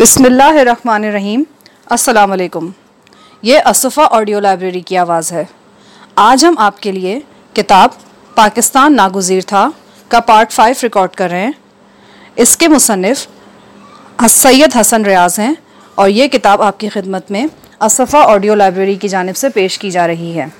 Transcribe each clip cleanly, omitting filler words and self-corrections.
बिस्मिल्लाहिर्रहमानिर्रहीम। अस्सलाम वालेकुम। ये असफ़ा ऑडियो लाइब्रेरी की आवाज़ है। आज हम आपके लिए किताब पाकिस्तान नागुज़ीर था का पार्ट 5 रिकॉर्ड कर रहे हैं। इसके मुसन्निफ़ सैयद हसन रियाज़ हैं और ये किताब आपकी खिदमत में असफ़ा ऑडियो लाइब्रेरी की जानिब से पेश की जा रही है।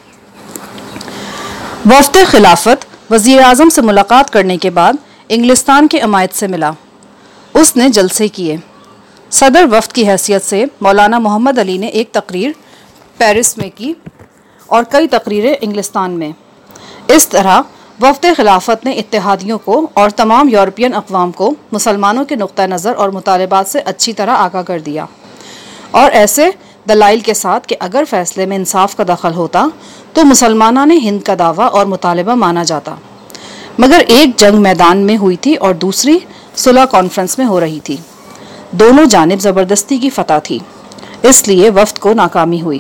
वफ़द खिलाफत वज़ीर आज़म से मुलाकात करने के बाद इंग्लिस्तान के अमायद से मिला। उसने जलसे किए। सदर वफ़द की हैसियत से मौलाना मोहम्मद अली ने एक तकरीर पेरिस में की और कई तकरीरें इंग्लिस्तान में। इस तरह वफ़द खिलाफत ने इत्तेहादियों को और तमाम यूरोपियन अक़वाम को मुसलमानों के नुक़्ता नज़र और मुतालबात से अच्छी तरह आगाह कर दिया और ऐसे दलाइल के साथ कि अगर फ़ैसले में इंसाफ का दखल होता तो मुसलमाना ने हिंद का दावा और मुतालबा माना जाता। मगर एक जंग मैदान में हुई थी और दूसरी सुलह कॉन्फ्रेंस में हो रही थी। दोनों जानिब ज़बरदस्ती की फ़तह थी, इसलिए वफ़द को नाकामी हुई।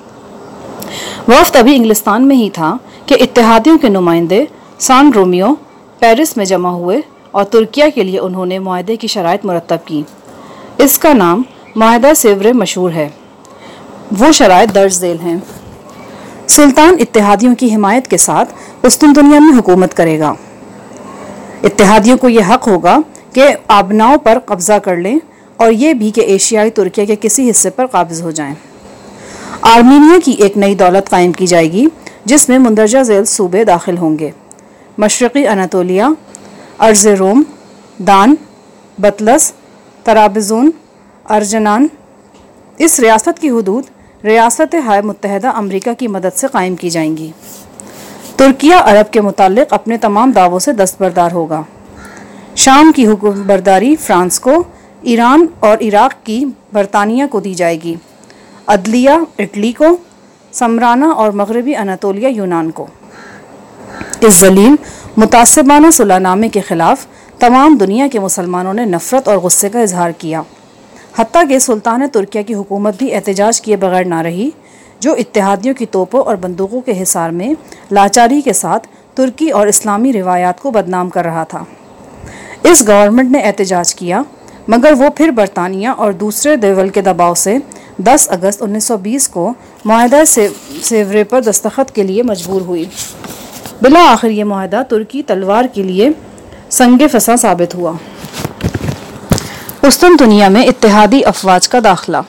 वफ़द अभी इंग्लिस्तान में ही था कि इत्तेहादियों के नुमाइंदे सान रोमियो पेरिस में जमा हुए और तुर्किया के लिए उन्होंने मुआहदे की शराइत मुरतब की। इसका नाम मुआहदा सेवरे मशहूर है। वो शराइत दर्ज झेल हैं। सुल्तान इत्तेहादियों की हिमायत के साथ कुस्तुनतुनिया में हुकूमत करेगा। इत्तेहादियों को यह हक़ होगा कि आबनाओं पर कब्ज़ा कर लें और ये भी कि एशियाई तुर्किया के किसी हिस्से पर काबिज़ हो जाएं। आर्मीनिया की एक नई दौलत कायम की जाएगी जिसमें मुंदरजा झेल सूबे दाखिल होंगे। मशरक़ी अनातोलिया, अर्ज़ रोम, दान, बतलस, तराबज़ून, अर्जनान। इस रियासत की हुदूद रियासत हाय मुत्तहदा अमरीका की मदद से कायम की जाएंगी। तुर्किया अरब के मुताल्लिक़ अपने तमाम दावों से दस्तबरदार होगा। शाम की हुक्मबरदारी फ्रांस को, ईरान और इराक़ की बरतानिया को दी जाएगी। अदलिया इटली को, समराना और मगरबी अनातोलिया यूनान को। इस जलील मुतासिबाना सुलहनामे के ख़िलाफ़ तमाम दुनिया के मुसलमानों ने नफ़रत और गुस्से का इजहार किया। हत्ता कि सुल्तान तुर्किया की हुकूमत भी एहतजाज किए बगैर ना रही, जो इत्तेहादियों की तोपों और बंदूकों के हिसार में लाचारी के साथ तुर्की और इस्लामी रिवायात को बदनाम कर रहा था। इस गवर्नमेंट ने एहतजाज किया, मगर वो फिर बरतानिया और दूसरे देवल के दबाव से 10 अगस्त 1920 को मुआहदा सेवरे पर दस्तखत के लिए मजबूर हुई। बिला आखिर ये मुआहदा तुर्की तलवार के लिए संगे फसा साबित हुआ। कुस्तुनतुनिया में इत्तेहादी अफवाज का दाखिला।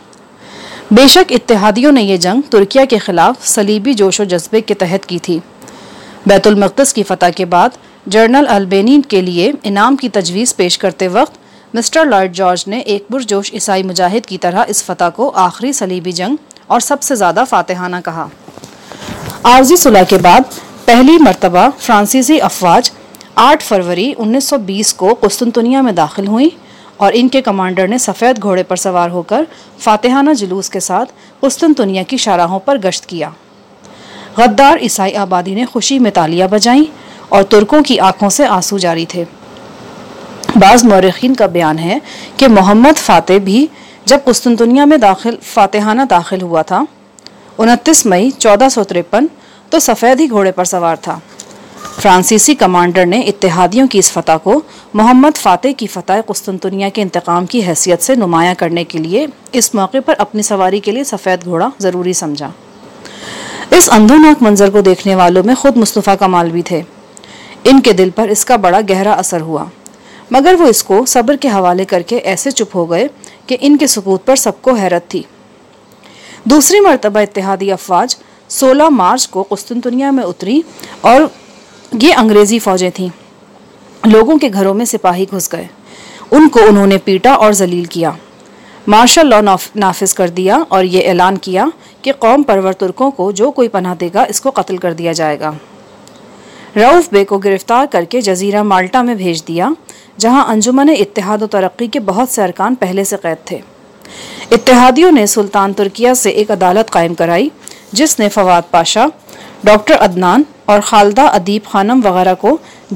बेशक इत्तेहादियों ने यह जंग तुर्किया के ख़िलाफ़ सलीबी जोश व जज्बे के तहत की थी। बैतुल मक़दस की फ़तह के बाद जनरल अल्बेनी के लिए इनाम की तजवीज़ पेश करते वक्त मिस्टर लॉयड जॉर्ज ने एक पुरजोश ईसाई मुजाहिद की तरह इस फ़तह को आखिरी सलीबी जंग और सबसे ज़्यादा फ़ातिहाना कहा। आर्ज़ी सुलह के बाद पहली मरतबा फ्रांसीसी अफवाज 8 फरवरी 1920 को कुस्तुनतुनिया में दाखिल हुई और इनके कमांडर ने सफ़ेद घोड़े पर सवार होकर फ़ातिहाना जुलूस के साथ कुस्तुनतुनिया की शाहराहों पर गश्त किया। गद्दार ईसाई आबादी ने खुशी में तालियां बजाईं और तुर्कों की आंखों से आंसू जारी थे। बाज़ मौरख़ीन का बयान है कि मोहम्मद फ़ातेह भी जब कुस्तुनतुनिया में फ़ातिहाना दाखिल हुआ था 29 मई 1453 तो सफ़ेद ही घोड़े पर सवार था। फ्रांसीसी कमांडर ने इत्तेहादियों की इस फ़तह को मोहम्मद फ़ातेह की फ़तह कुस्तुनतुनिया के इंतकाम की हैसियत से नुमायाँ करने के लिए इस मौके पर अपनी सवारी के लिए सफ़ेद घोड़ा ज़रूरी समझा। इस अंधोनाक मंजर को देखने वालों में ख़ुद मुस्तफ़ा कमाल भी थे। इनके दिल पर इसका बड़ा गहरा असर हुआ, मगर वो इसको सब्र के हवाले करके ऐसे चुप हो गए कि इनके सुकूत पर सबको हैरत थी। दूसरी मरतबा इत्तेहादी अफवाज 16 मार्च को कुस्तुनतुनिया में उतरी और ये अंग्रेज़ी फ़ौजें थीं। लोगों के घरों में सिपाही घुस गए। उनको उन्होंने पीटा और जलील किया। मार्शल लॉ नाफिज कर दिया और ये ऐलान किया कि कौम परवर तुर्कों को जो कोई पनाह देगा इसको कत्ल कर दिया जाएगा। रऊफ़ बे को गिरफ्तार करके जजीरा माल्टा में भेज दिया, जहां अंजुमन इत्तेहाद व तरक्की के बहुत से अरकान पहले से कैद थे। इत्तेहादियों ने सुल्तान तुर्किया से एक अदालत कायम कराई जिसने फवाद पाशा, डॉक्टर अदनान और खालदा अदीब खानम वगैरह को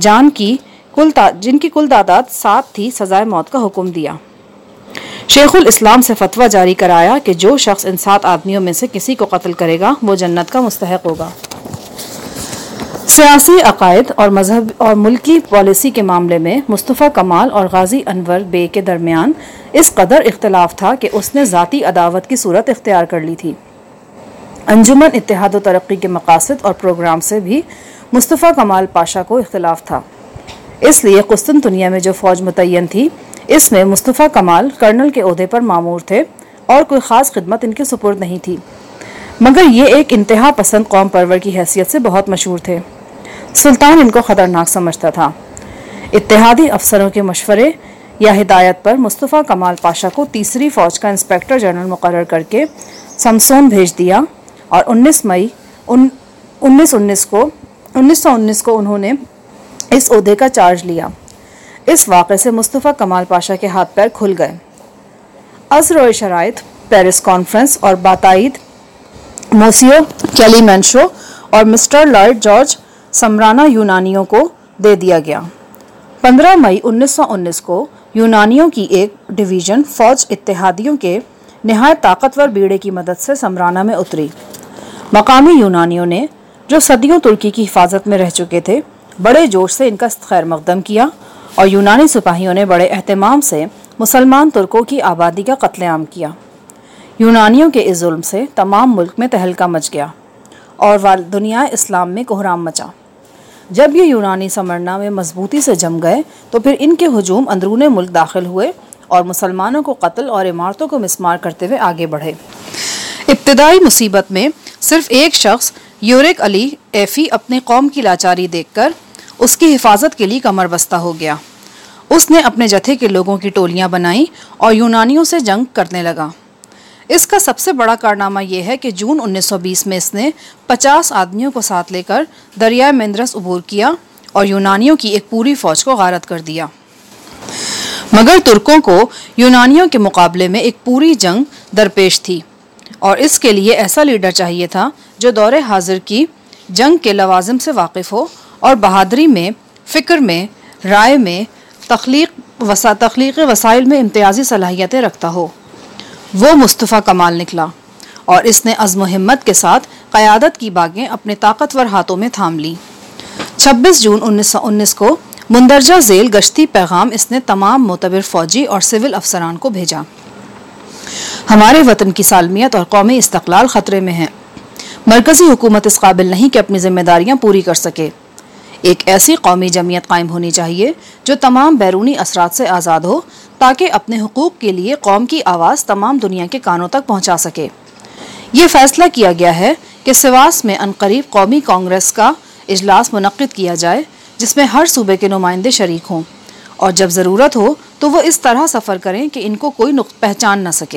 जिनकी कुल तादाद 7 थी सज़ाए मौत का हुक्म दिया। शेखुल इस्लाम से फतवा जारी कराया कि जो शख्स इन 7 आदमियों में से किसी को कत्ल करेगा वो जन्नत का मुस्तहक होगा। सियासी अकायद और मजहब और मुल्की पॉलिसी के मामले में मुस्तफ़ा कमाल और गाजी अनवर बे के दरमियान इस कदर इख्तलाफ था कि उसने ज़ाती अदावत की सूरत इख्तियार कर ली थी। अंजुमन इत्तेहाद व तरक्की के मकासद और प्रोग्राम से भी मुस्तफ़ा कमाल पाशा को इख्तलाफ था। इसलिए कुस्तुनतुनिया में जो फ़ौज मुतय्यन थी, इसमें मुस्तफ़ा कमाल कर्नल के ओहदे पर मामूर थे और कोई ख़ास खिदमत इनके सुपुर्द नहीं थी, मगर ये एक इंतहा पसंद कौम परवर की हैसियत से बहुत मशहूर थे। सुल्तान इनको ख़तरनाक समझता था। इत्तेहादी अफसरों के मशवरे या हिदायत पर मुस्तफ़ा कमाल पाशा को तीसरी फ़ौज का इंस्पेक्टर जनरल मुकर्रर करके समसोन भेज दिया और 19 मई 1919 को उन्होंने इस ओहदे का चार्ज लिया। इस वाक़े से मुस्तफ़ा कमाल पाशा के हाथ पैर खुल गए। अज़्र और शराइत, पेरिस कॉन्फ्रेंस और बाताईद मोसियो कैलीमेंशो और मिस्टर लॉयड जॉर्ज समराना यूनानियों को दे दिया गया। 15 मई 1919 को यूनानियों की एक डिवीज़न फ़ौज इत्तेहादियों के नहायत ताकतवर बीड़े की मदद से समराना में उतरी। मकामी यूनानियों ने, जो सदियों तुर्की की हिफाजत में रह चुके थे, बड़े जोश से इनका खैर मकदम किया और यूनानी सिपाहियों ने बड़े एहतमाम से मुसलमान तुर्कों की आबादी का कत्लेआम किया। यूनानियों के इस जुल्म से तमाम मुल्क में तहलका मच गया और दुनिया इस्लाम में कोहराम मचा। जब ये यूनानी समरना में मजबूती से जम गए तो फिर इनके हुजूम अंदरूने मुल्क दाखिल हुए और मुसलमानों को कत्ल और इमारतों को मिस्मार करते हुए आगे बढ़े। इब्तिदाई मुसीबत में सिर्फ एक शख्स यूरिक अली एफी अपनी कौम की लाचारी देखकर उसकी हिफाजत के लिए कमर बस्ता हो गया। उसने अपने जत्थे के लोगों की टोलियां बनाई और यूनानियों से जंग करने लगा। इसका सबसे बड़ा कारनामा यह है कि जून 1920 में इसने 50 आदमियों को साथ लेकर दरिया मेंद्रस अबूर किया और यूनानियों की एक पूरी फौज को गारत कर दिया। मगर तुर्कों को यूनानियों के मुकाबले में एक पूरी जंग दरपेश थी और इसके लिए ऐसा लीडर चाहिए था जो दौरे हाजिर की जंग के लवाजिम से वाकिफ़ हो और बहादुरी में, फ़िक्र में, राय में, तख्लीक़ वसाइल में इम्तियाज़ी सलाहियतें रखता हो। वो मुस्तफ़ा कमाल निकला और इसने अज़्म हिम्मत के साथ क़यादत की बागें अपने ताकतवर हाथों में थाम ली। 26 जून 1919 को मुंदरजा झेल गश्ती पैगाम इसने तमाम मोतबर फ़ौजी और सिविल अफसरान को भेजा। हमारे वतन की सालमियत और कौमी इस्तक़लाल ख़तरे में है। मरकज़ी हुकूमत इस काबिल नहीं कि अपनी जिम्मेदारियाँ पूरी कर सके। एक ऐसी कौमी जमीयत कायम होनी चाहिए जो तमाम बैरूनी असरात से आज़ाद हो, ताकि अपने हुकूक के लिए कौम की आवाज़ तमाम दुनिया के कानों तक पहुँचा सके। ये फ़ैसला किया गया है कि सिवास में अनकरीब कौमी कांग्रेस का इजलास मुनक्किद किया जाए, जिसमें हर सूबे के नुमाइंदे शरीक हों और जब ज़रूरत हो तो वो इस तरह सफ़र करें कि इनको कोई पहचान न सके।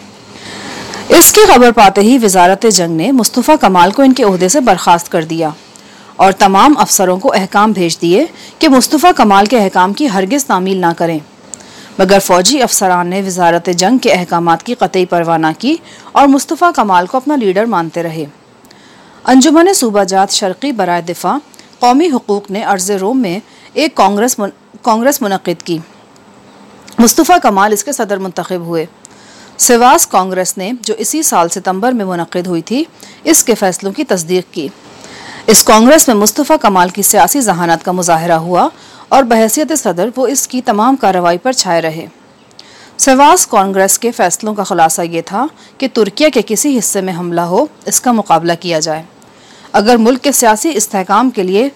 इसकी खबर पाते ही वज़ारत जंग ने मुस्तफ़ा कमाल को इनके ओहदे से बर्खास्त कर दिया और तमाम अफसरों को अहकाम भेज दिए कि मुस्तफ़ा कमाल के अहकाम की हरगिज़ तामील ना करें। मगर फ़ौजी अफसरान ने वज़ारत जंग के अहकामात की क़तई परवाह न की और मुस्तफ़ा कमाल को अपना लीडर मानते रहे। अंजुमन सूबाजात शर्क़ी बराए दिफ़ा कौमी हुकूक ने अर्ज़ रोम में एक कांग्रेस मुनक़िद की। मुस्तफ़ा कमाल इसके सदर मुंतखब हुए। सिवास कांग्रेस ने, जो इसी साल सितंबर में मुनक़िद हुई थी, इसके फ़ैसलों की तस्दीक की। इस कांग्रेस में मुस्तफ़ा कमाल की सियासी जहानत का मुजाहरा हुआ और बहैसियत सदर वो इसकी तमाम कार्रवाई पर छाए रहे। सिवास कांग्रेस के फ़ैसलों का खुलासा ये था कि तुर्किया के किसी हिस्से में हमला हो, इसका मुकाबला किया जाए। अगर मुल्क के सियासी इस्तेहकाम के लिए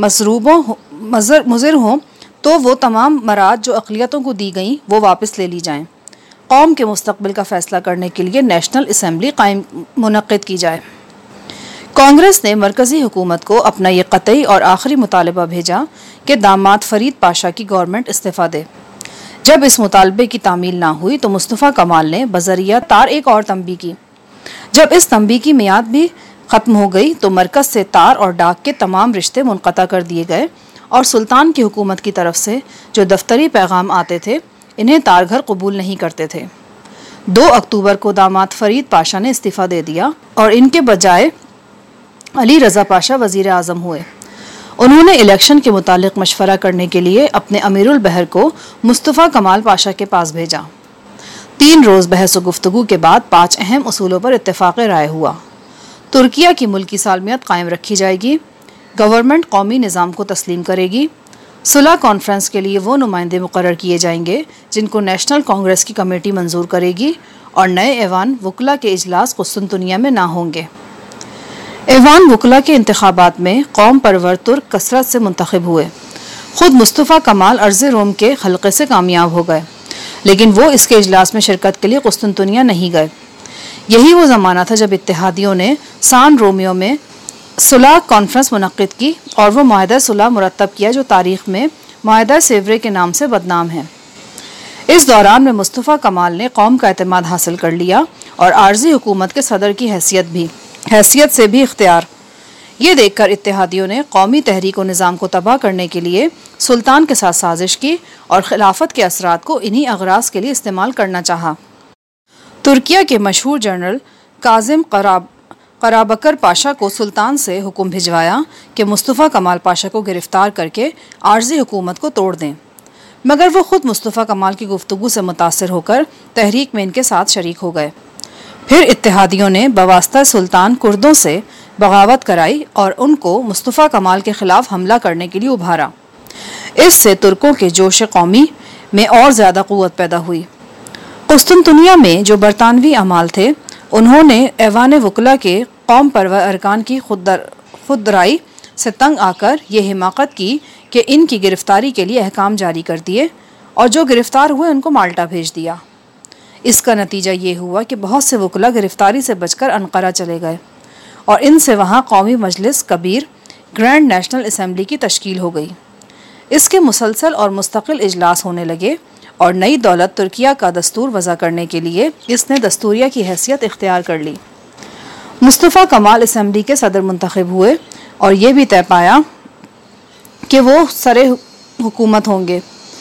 मुज़िर हों तो वो तमाम मराद जो अक़लियतों को दी गई वो वापस ले ली जाएं। कौम के मुस्तक़बिल का फ़ैसला करने के लिए नेशनल असम्बली मुनक़्क़िद की जाए। कांग्रेस ने मरकज़ी हुकूमत को अपना ये क़तई और आखिरी मुतालबा भेजा कि दामाद फ़रीद पाशा की गवर्नमेंट इस्तीफ़ा दे। जब इस मुतालबे की तामील ना हुई तो मुस्तफ़ा कमाल ने बज़रिया तार एक और तंबी की। जब इस तंबी की मियाद भी ख़त्म हो गई तो मरकज़ से तार और डाक के तमाम रिश्ते मुनक़ता कर दिए गए और सुल्तान की हुकूमत की तरफ से जो दफ्तरी पैगाम आते थे इन्हें तारघर कबूल नहीं करते थे। 2 अक्टूबर को दामाद फ़रीद पाशा ने इस्तीफ़ा दे दिया और इनके बजाय अली रज़ा पाशा वज़ीर आज़म हुए। उन्होंने इलेक्शन के मुतालिक मशवरा करने के लिए अपने अमीरुल बहर को मुस्तफ़ा कमाल पाशा के पास भेजा। 3 रोज़ बहस व गुफ्तगू के बाद 5 अहम उसूलों पर इत्तेफ़ाक़ राय हुआ। तुर्किया की मुल्की सालमियत कायम रखी जाएगी, गवर्नमेंट कौमी निज़ाम को तस्लीम करेगी, सुलह कॉन्फ्रेंस के लिए वो नुमाइंदे मुकर्रर किए जाएंगे जिनको नेशनल कांग्रेस की कमेटी मंजूर करेगी और नए ऐवान वुकला के इजलास कुस्तुनतुनिया में ना होंगे। ऐवान वुकला के इंतखाबात में कौम परवर तुर्क कसरत से मुंतखब हुए। खुद मुस्तफ़ा कमाल अर्ज़ रोम के हल्के से कामयाब हो गए, लेकिन वो इसके इजलास में शिरकत के लिए कुस्तुनतुनिया नहीं गए। यही वो ज़माना था जब इत्तेहादियों ने सान रोमियो में सुलह कॉन्फ्रेंस मुनक्किद की और वो मुआहदा सुलह मुरतब किया जो तारीख़ में मुआहदा सेवरे के नाम से बदनाम है। इस दौरान में मुस्तफ़ा कमाल ने कौम का एतमाद हासिल कर लिया और आर्जी हुकूमत के सदर की हैसियत से भी इख्तियार। ये देखकर इत्तेहादियों ने कौमी तहरीक व निज़ाम को तबाह करने के लिए सुल्तान के साथ साजिश की और खिलाफत के असरात को इन्हीं अगराज के लिए इस्तेमाल करना चाहा। तुर्किया के मशहूर जनरल काजिम कराबकर पाशा को सुल्तान से हुक्म भिजवाया कि मुस्तफ़ा कमाल पाशा को गिरफ्तार करके आर्जी हुकूमत को तोड़ दें, मगर वो खुद मुस्तफ़ा कमाल की गुफ्तगू से मुतासिर होकर तहरीक में इनके साथ शरीक हो गए। फिर इत्तेहादियों ने बवास्ता सुल्तान कुर्दों से बगावत कराई और उनको मुस्तफ़ा कमाल के खिलाफ हमला करने के लिए उभारा। इससे तुर्कों के जोश कौमी में और ज़्यादा क़ुव्वत पैदा हुई। कुस्तुनतुनिया में जो बरतानवी अमाल थे, उन्होंने ऐवान वुकला के कौम परवर अरकान की खुदराई से तंग आकर ये हिमाकत की कि इनकी गिरफ्तारी के लिए अहकाम जारी कर दिए और जो गिरफ्तार हुए उनको माल्टा भेज दिया। इसका नतीजा ये हुआ कि बहुत से वुकला गिरफ्तारी से बचकर अनकरा चले गए और इनसे वहाँ कौमी मजलिस कबीर ग्रैंड नेशनल असम्बली की तश्कील हो गई। इसके मुसलसल और मुस्तकिल इजलास होने लगे और नई दौलत तुर्किया का दस्तूर वज़ा करने के लिए इसने दस्तूरिया की हैसियत इख्तियार कर ली। मुस्तफ़ा कमाल असम्बली के सदर मुंतखब हुए और ये भी तय पाया कि वो सरे हुकूमत होंगे।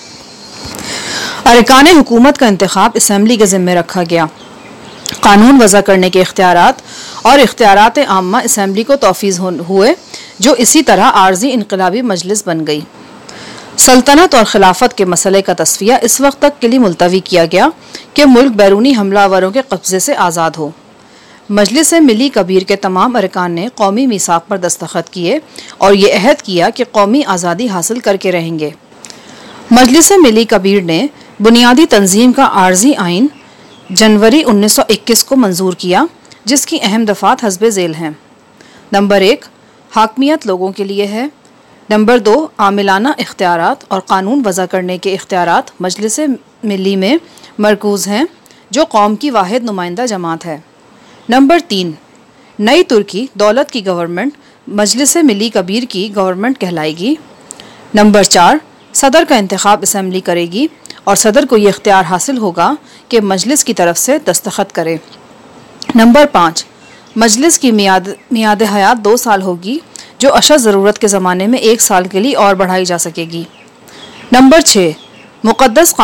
अरकान हुकूमत का इंतखाब असम्बली के ज़िम्मे रखा गया। कानून वज़ा करने के इख्तियारात और इख्तियारात आम्मा असम्बली को तौफ़ीज़ हुए, जो इसी तरह आर्जी इनकलाबी मजलिस बन गई। सल्तनत और खिलाफत के मसले का तस्फिया इस वक्त तक के लिए मुलतवी किया गया कि मुल्क बैरूनी हमलावरों के कब्ज़े से आज़ाद हो। मजलिस मिली कबीर के तमाम अरकान ने कौमी मीसाक पर दस्तखत किए और ये अहद किया कि कौमी आज़ादी हासिल करके रहेंगे। मजलिस मिली कबीर ने बुनियादी तंजीम का आर्जी आइन जनवरी 1921 को मंजूर किया, जिसकी अहम दफ़ात हस्बे ज़ेल हैं। नंबर 1, हाकमियत लोगों के लिए है। नंबर 2, आमिलाना इख्तियारात और कानून वज़ा करने के इख्तियारात मजलिस मिली में मरकूज़ हैं, जो कौम की वाहिद नुमाइंदा जमात है। नंबर 3, नई तुर्की दौलत की गवर्नमेंट मजलिस मिली कबीर की गवर्नमेंट कहलाएगी। नंबर 4, सदर का इंतखाब असम्बली करेगी और सदर को ये इख्तियार हासिल होगा कि मजलिस की तरफ से दस्तखत करे। नंबर 5, मजलिस की मियाद हयात 2 साल होगी, जो अशद ज़रूरत के ज़माने में 1 साल के लिए और बढ़ाई जा सकेगी। नंबर 6, मुक़द्दस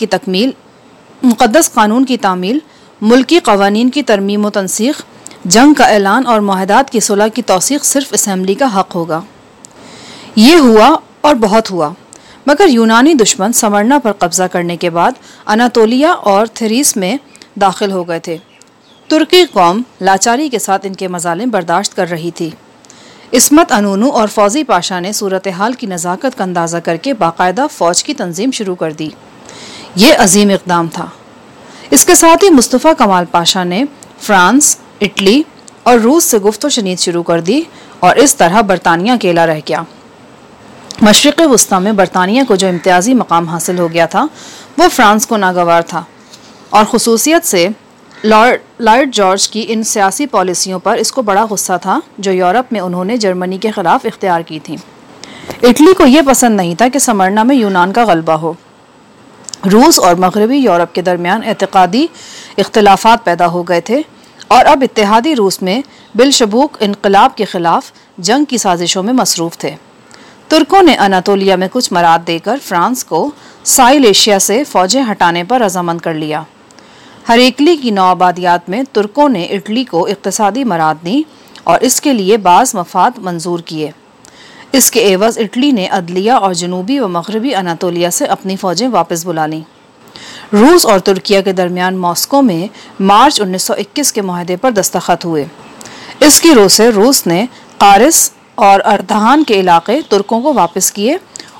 कानून की तामील, मुल्की क़वानीन की तरमीम व तनसीख, जंग का ऐलान और मुआहदात की सुलह की तौसीक़ सिर्फ असम्बली का हक़ होगा। ये हुआ और बहुत हुआ, मगर यूनानी दुश्मन समरना पर कब्ज़ा करने के बाद अनातोलिया और थेरीस में दाखिल हो गए थे। तुर्की कौम लाचारी के साथ इनके मज़ालिम बर्दाश्त कर रही थी। इस्मत अनूनू और फौजी पाशा ने सूरत हाल की नज़ाकत का अंदाज़ा करके बाकायदा फ़ौज की तंजीम शुरू कर दी। ये अजीम इक़दाम था। इसके साथ ही मुस्तफ़ा कमाल पाशा ने फ्रांस, इटली और रूस से गुफ्त व शनीद शुरू कर दी और इस तरह बरतानिया अकेला रह गया। मशरिक़ वस्ता में बरतानिया को जो इम्तियाज़ी मकाम हासिल हो गया था, वो फ्रांस को नागवार था और ख़ुसूसियत से लॉर्ड जॉर्ज की इन सियासी पॉलिसियों पर इसको बड़ा गुस्सा था जो यूरोप में उन्होंने जर्मनी के ख़िलाफ़ इख्तियार की थी। इटली को यह पसंद नहीं था कि समरना में यूनान का गलबा हो। रूस और मगरबी यूरोप के दरमियान एतक़ादी इख्तिलाफ़ात पैदा हो गए थे और अब इत्तेहादी रूस में बिलशबूक इनकलाब के ख़िलाफ़ जंग की साजिशों में मसरूफ़ थे। तुर्कों ने अनातोलिया में कुछ मराद देकर फ्रांस को साहिल एशिया से फ़ौजें हटाने पर रज़ामंद कर लिया। हरेकली की नौआबादियात में तुर्कों ने इटली को इक़्तिसादी मराद दी और इसके लिए बाज़ मफाद मंजूर किए। इसके एवज़ इटली ने अदलिया और जनूबी व मगरबी अनातोलिया से अपनी फ़ौजें वापस बुला लीं। रूस और तुर्किया के दरमियान मॉस्को में मार्च 1921 के मुआहदे पर दस्तखत हुए। इसकी रोह से रूस ने क़ारिस और अर्दहान के इलाक़े तुर्कों को वापस किए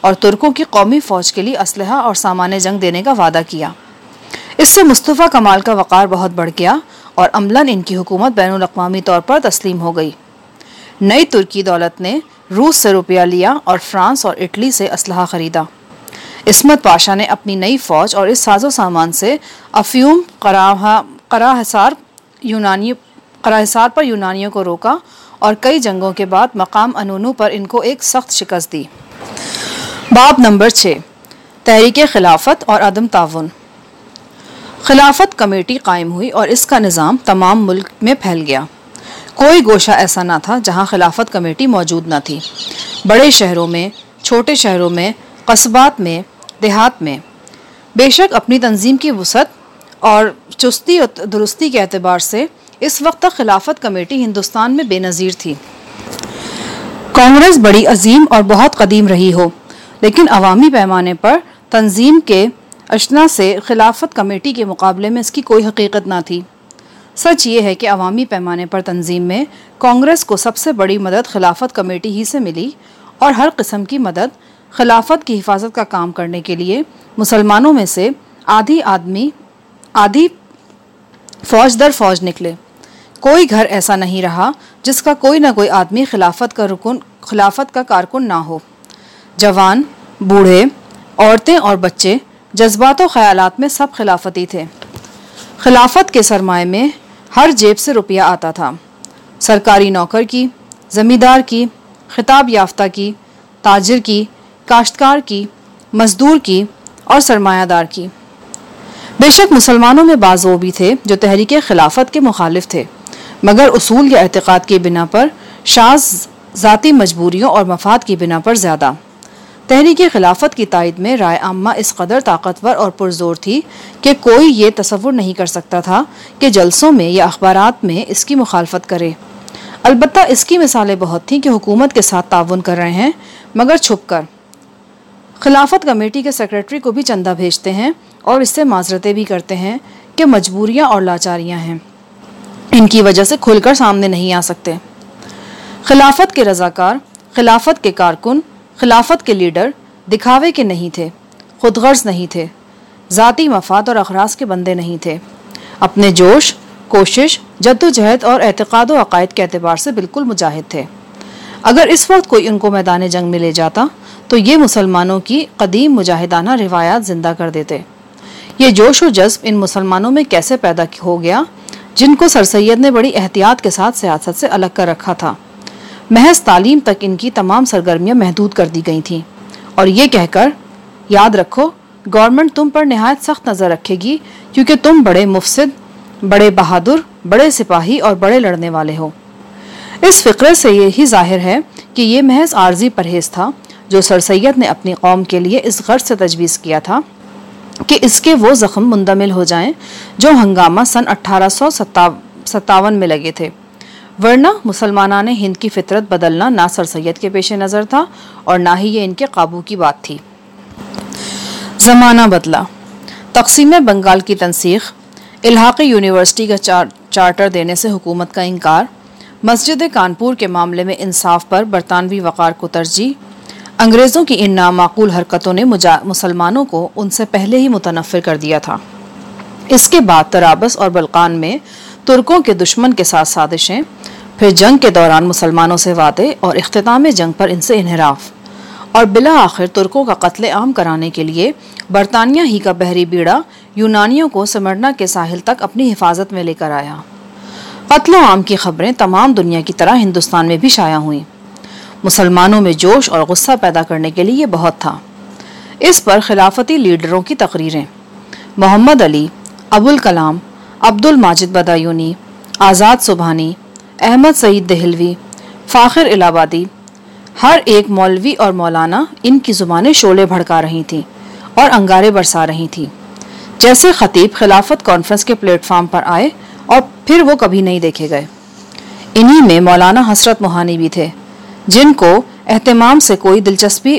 और तुर्कों की कौमी फ़ौज के लिए असलहा और सामान जंग देने का वादा किया। इससे मुस्तफ़ा कमाल का वक़ार बहुत बढ़ गया और अमलन इनकी हुकूमत बैनुल अक़वामी तौर पर तस्लीम हो गई। नई तुर्की दौलत ने रूस से रुपया लिया और फ्रांस और इटली से असलहा खरीदा। इस्मत पाशा ने अपनी नई फ़ौज और इस साजो सामान से अफ़यूम कराहिसार पर यूनानियों को रोका और कई जंगों के बाद मकाम अनूनू पर इनको एक सख्त शिकस्त दी। बाब नंबर 6, तहरीक खिलाफत और अदम ताउन। खिलाफत कमेटी कायम हुई और इसका निज़ाम तमाम मुल्क में फैल गया। कोई गोशा ऐसा ना था जहाँ खिलाफत कमेटी मौजूद ना थी। बड़े शहरों में, छोटे शहरों में, कस्बात में, देहात में। बेशक अपनी तंजीम की वसअत और चुस्ती और दुरुस्ती के एतबार से इस वक्त तक खिलाफत कमेटी हिंदुस्तान में बेनज़ीर थी। कांग्रेस बड़ी अजीम और बहुत कदीम रही हो, लेकिन अवामी पैमाने पर तंजीम के अशना से खिलाफत कमेटी के मुकाबले में इसकी कोई हकीकत ना थी। सच ये है कि अवामी पैमाने पर तंजीम में कांग्रेस को सबसे बड़ी मदद खिलाफत कमेटी ही से मिली और हर किस्म की मदद खिलाफत की हिफाजत का काम करने के लिए मुसलमानों में से आधी फौज दर फौज निकले। कोई घर ऐसा नहीं रहा जिसका कोई ना कोई आदमी खिलाफत का कारकुन ना हो। जवान, बूढ़े, औरतें और बच्चे जज्बात और ख़यालात में सब खिलाफती थे। खिलाफत के सरमाए में हर जेब से रुपया आता था। सरकारी नौकर की, ज़मींदार की, खिताब याफ्ता की, ताजिर की, काश्तकार की, मजदूर की और सरमायादार की। बेशक मुसलमानों में बाज़ वो भी थे जो तहरीक खिलाफत के मुखालिफ थे, मगर उसूल या एतक़ाद की बिना पर, शाज़ ज़ाती मजबूरियों और मफाद की बिना पर ज़्यादा। तहरीक खिलाफत की तायद में राय आम्मा इस कदर ताकतवर और पुरजोर थी कि कोई ये तसव्वुर नहीं कर सकता था कि जलसों में या अखबारात में इसकी मुखालफत करे। अलबत्ता इसकी मिसालें बहुत थीं कि हुकूमत के साथ ताउन कर रहे हैं मगर छुप कर। खिलाफत कमेटी के सेक्रेटरी को भी चंदा भेजते हैं और इससे माजरतें भी करते हैं कि मजबूरियाँ और लाचारियाँ हैं, इनकी वजह से खुलकर सामने नहीं आ सकते। खिलाफत के रज़ाकार, खिलाफत के कारकुन, खिलाफत के लीडर दिखावे के नहीं थे, खुदगर्ज नहीं थे, ज़ाती मफाद और अखरास के बंदे नहीं थे। अपने जोश, कोशिश, जद्दोजहद और एतक़ाद व अक़ायद के एतबार से बिल्कुल मुजाहिद थे। अगर इस वक्त कोई उनको मैदान जंग में ले जाता तो ये मुसलमानों की कदीम मुजाहिदाना रिवायात ज़िंदा कर देते। ये जोश व जज्ब इन मुसलमानों में कैसे पैदा हो गया जिनको सर सैयद ने बड़ी एहतियात के साथ सियासत से अलग कर रखा था। महज तालीम तक इनकी तमाम सरगर्मियाँ महदूद कर दी गई थीं और ये कहकर, याद रखो गवर्नमेंट तुम पर नहायत सख्त नज़र रखेगी क्योंकि तुम बड़े मुफसिद, बड़े बहादुर, बड़े सिपाही और बड़े लड़ने वाले हो। इस फ़िक्रे से यही जाहिर है कि ये महज आर्जी परहेज़ था जो सर सैयद ने अपनी कौम के लिए इस गर्ज से तजवीज़ किया था कि इसके वो ज़ख्म मुंदमिल हो जाएं जो हंगामा सन 1857 में लगे थे, वरना मुसलमानाने हिंद की फितरत बदलना ना सर सैयद के पेश नज़र था और ना ही ये इनके काबू की बात थी। ज़माना बदला। तक़सीम बंगाल की तनसीख, इल्हाक़ी यूनिवर्सिटी का चार्टर देने से हुकूमत का इनकार, मस्जिद कानपुर के मामले में इंसाफ पर बरतानवी वक़ार को तरजीह, अंग्रेज़ों की इन नामाकूल हरकतों ने मुसलमानों को उनसे पहले ही मुतनफ़िर कर दिया था। इसके बाद तराबस और बल्कान में तुर्कों के दुश्मन के साथ साजिशें, फिर जंग के दौरान मुसलमानों से वादे और इख्तिताम जंग पर इनसे इन्हिराफ, और बिला आखिर तुर्कों का कत्ले आम कराने के लिए बरतानिया ही का बहरी बीड़ा यूनानियों को समरना के साहिल तक अपनी हिफाजत में लेकर आया। कत्ल आम की खबरें तमाम दुनिया की तरह हिंदुस्तान में भी शाया हुईं। मुसलमानों में जोश और गुस्सा पैदा करने के लिए बहुत था। इस पर खिलाफती लीडरों की तकरीरें, मोहम्मद अली, अबुल कलाम, अब्दुल माजिद बदायूनी, आज़ाद सुबहानी, अहमद सईद दहलवी, फ़ाखिर इलाहाबादी, हर एक मौलवी और मौलाना इनकी ज़ुबानें शोले भड़का रही थीं और अंगारे बरसा रही थीं। जैसे खतीब खिलाफत कॉन्फ्रेंस के प्लेटफार्म पर आए और फिर वो कभी नहीं देखे गए। इन्हीं में मौलाना हसरत मोहानी भी थे, जिनको एहतमाम से कोई दिलचस्पी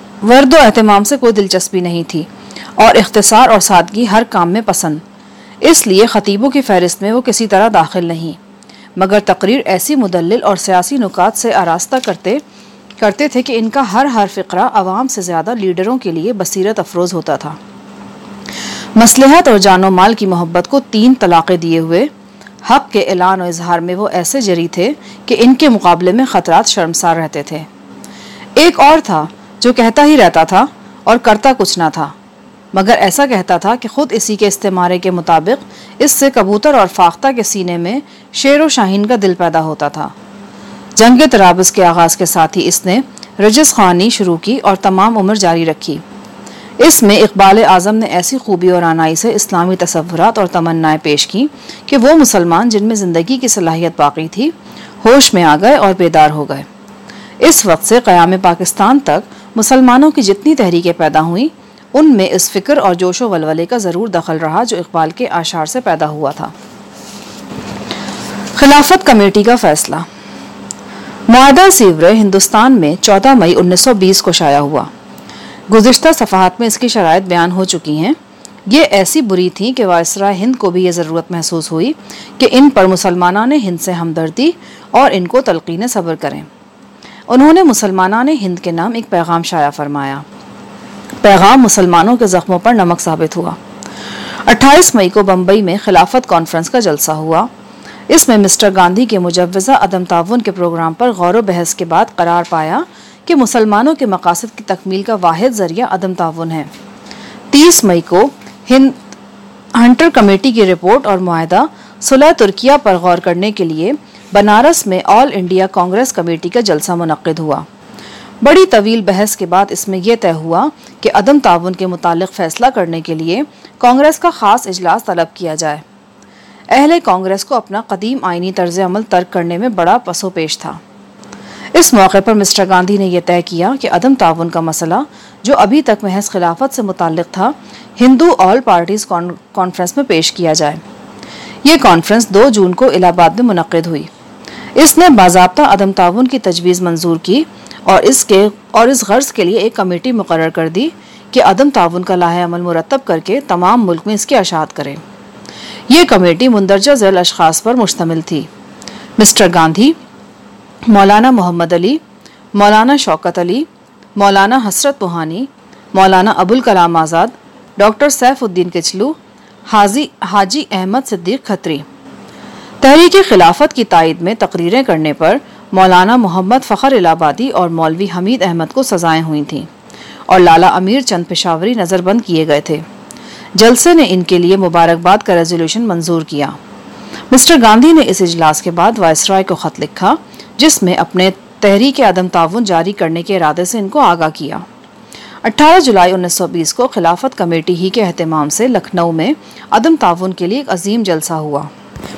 नहीं थी और इख्तिसार और सादगी हर काम में पसंद। इसलिए खतीबों की फहरिस्त में वो किसी तरह दाखिल नहीं, मगर तकरीर ऐसी मुदल्लिल और सियासी नुकात से आरास्ता करते करते थे कि इनका हर फ़िक्रा अवाम से ज़्यादा लीडरों के लिए बसीरत अफरोज़ होता था। मसलहत और जानो माल की मोहब्बत को 3 तलाक़ें दिए हुए हक़ के ऐलान और इजहार में वो ऐसे जरी थे कि इनके मुकाबले में ख़तरात शर्मसार रहते थे। एक और था जो कहता ही रहता था और करता कुछ ना था, मगर ऐसा कहता था कि खुद इसी के इस्तेमारे के मुताबिक इससे कबूतर और फाख्ता के सीने में शेर व शाहीन का दिल पैदा होता था। जंग तराबस के आगाज़ के साथ ही इसने रजिस ख़ानी शुरू की और तमाम उम्र जारी रखी। इसमें इक़बाल आज़म ने ऐसी खूबी और आनाई से इस्लामी तसव्वुरात और तमन्नाएं पेश की कि वो मुसलमान जिनमें ज़िंदगी की सलाहियत बाकी थी होश में आ गए और बेदार हो गए। इस वक्त से क़याम पाकिस्तान तक मुसलमानों की जितनी तहरीकें पैदा हुई उनमें इस फ़िक्र और जोशो वलवले का ज़रूर दखल रहा जो इक़बाल के आशार से पैदा हुआ था। खिलाफत कमेटी का फ़ैसला। मुआहदा सीवरे हिंदुस्तान में 14 मई 1920 को शाया हुआ। गुज़िश्ता सफ़हात में इसकी शराइत बयान हो चुकी हैं। ये ऐसी बुरी थी कि वायसराय हिंद को भी ये ज़रूरत महसूस हुई कि इन पर मुसलमानान हिंद से हमदर्दी और इनको तलक़ीन सब्र करें। उन्होंने मुसलमानान हिंद के नाम एक पैगाम शाया फरमाया। पैगाम मुसलमानों के ज़ख्मों पर नमक साबित हुआ। 28 मई को बम्बई में खिलाफत कॉन्फ्रेंस का जलसा हुआ। इसमें मिस्टर गांधी के मुजव्वज़ा अदम ताउन के प्रोग्राम पर गौर व बहस के बाद करार पाया कि मुसलमानों के मकासद की तकमील का वाहिद ज़रिया अदम ताउन है। 30 मई को हंटर कमेटी की रिपोर्ट और मुआहदा सुलह तुर्किया पर गौर करने के लिए बनारस में ऑल इंडिया कांग्रेस कमेटी का जलसा मुनक्किद हुआ। बड़ी तवील बहस के बाद इसमें यह तय हुआ कि अदम ताउन के मुतालिक फ़ैसला करने के लिए कांग्रेस का ख़ास इजलास तलब किया जाए। अहले कांग्रेस को अपना कदीम आइनी तर्ज अमल तर्क करने में बड़ा पसो पेश था। इस मौके पर मिस्टर गांधी ने यह तय किया कि अदम ताउन का मसला जो अभी तक महज खिलाफत से मुताल्लिक था हिंदू ऑल पार्टीज़ कॉन्फ्रेंस में पेश किया जाए। ये कॉन्फ्रेंस 2 जून को इलाहाबाद में मुनक्किद हुई। इसने बाज़ाब्ता अदम ताउन की तजवीज़ मंजूर की और इस गर्ज़ के लिए एक कमेटी मुकर्रर कर दी कि अदम ताउन का लाहे अमल मुरतब करके तमाम मुल्क में इसकी अशात करे। ये कमेटी मुंदरजा ज़ैल अशख़ास पर मुश्तमिल थी। मिस्टर गांधी, मौलाना मोहम्मद अली, मौलाना शौकत अली, मौलाना हसरत बुहानी, मौलाना अबुल कलाम आज़ाद, डॉक्टर सैफुद्दीन किचलू, हाजी अहमद सिद्दीक खत्री। तहरीक खिलाफत की तायद में तकरीरें करने पर मौलाना मोहम्मद फ़खर इलाहाबादी और मौलवी हमीद अहमद को सज़ाएं हुई थीं और लाला अमीर चंद पेशावरी नज़रबंद किए गए थे। जलसे ने इनके लिए मुबारकबाद का रेजोल्यूशन मंजूर किया। मिस्टर गांधी ने इस इजलास के बाद वायसराय को ख़त लिखा जिसमें अपने तहरीक अदम ताउन जारी करने के इरादे से इनको आगाह किया। 18 जुलाई 1920 को खिलाफत कमेटी ही के एहतमाम से लखनऊ में अदम ताउन के लिए एक अजीम जलसा हुआ।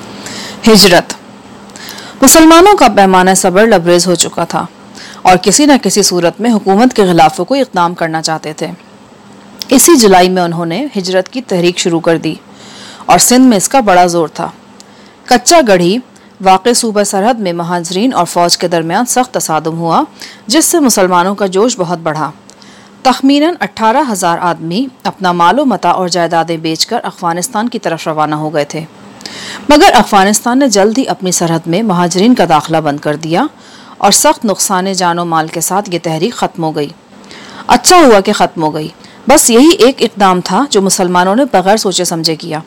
हिजरत। मुसलमानों का पैमाना सब्र लबरेज हो चुका था और किसी न किसी सूरत में हुकूमत के खिलाफों को इक़दाम करना चाहते थे। इसी जुलाई में उन्होंने हिजरत की तहरीक शुरू कर दी और सिंध में इसका बड़ा जोर था। कच्चा गढ़ी वाक़े सूबा सरहद में महाजरीन और फ़ौज के दरमियान सख्त तसादुम हुआ जिससे मुसलमानों का जोश बहुत बढ़ा। तखमीनन 18,000 आदमी अपना मालो मता और जायदादें बेचकर अफ़गानिस्तान की तरफ रवाना हो गए थे, मगर अफ़गानिस्तान ने जल्द ही अपनी सरहद में महाजरीन का दाखिला बंद कर दिया और सख्त नुकसान जानो माल के साथ ये तहरीक ख़त्म हो गई। अच्छा हुआ कि ख़त्म हो गई। बस यही एक इक़दाम था जो मुसलमानों ने बगैर सोचे समझे किया।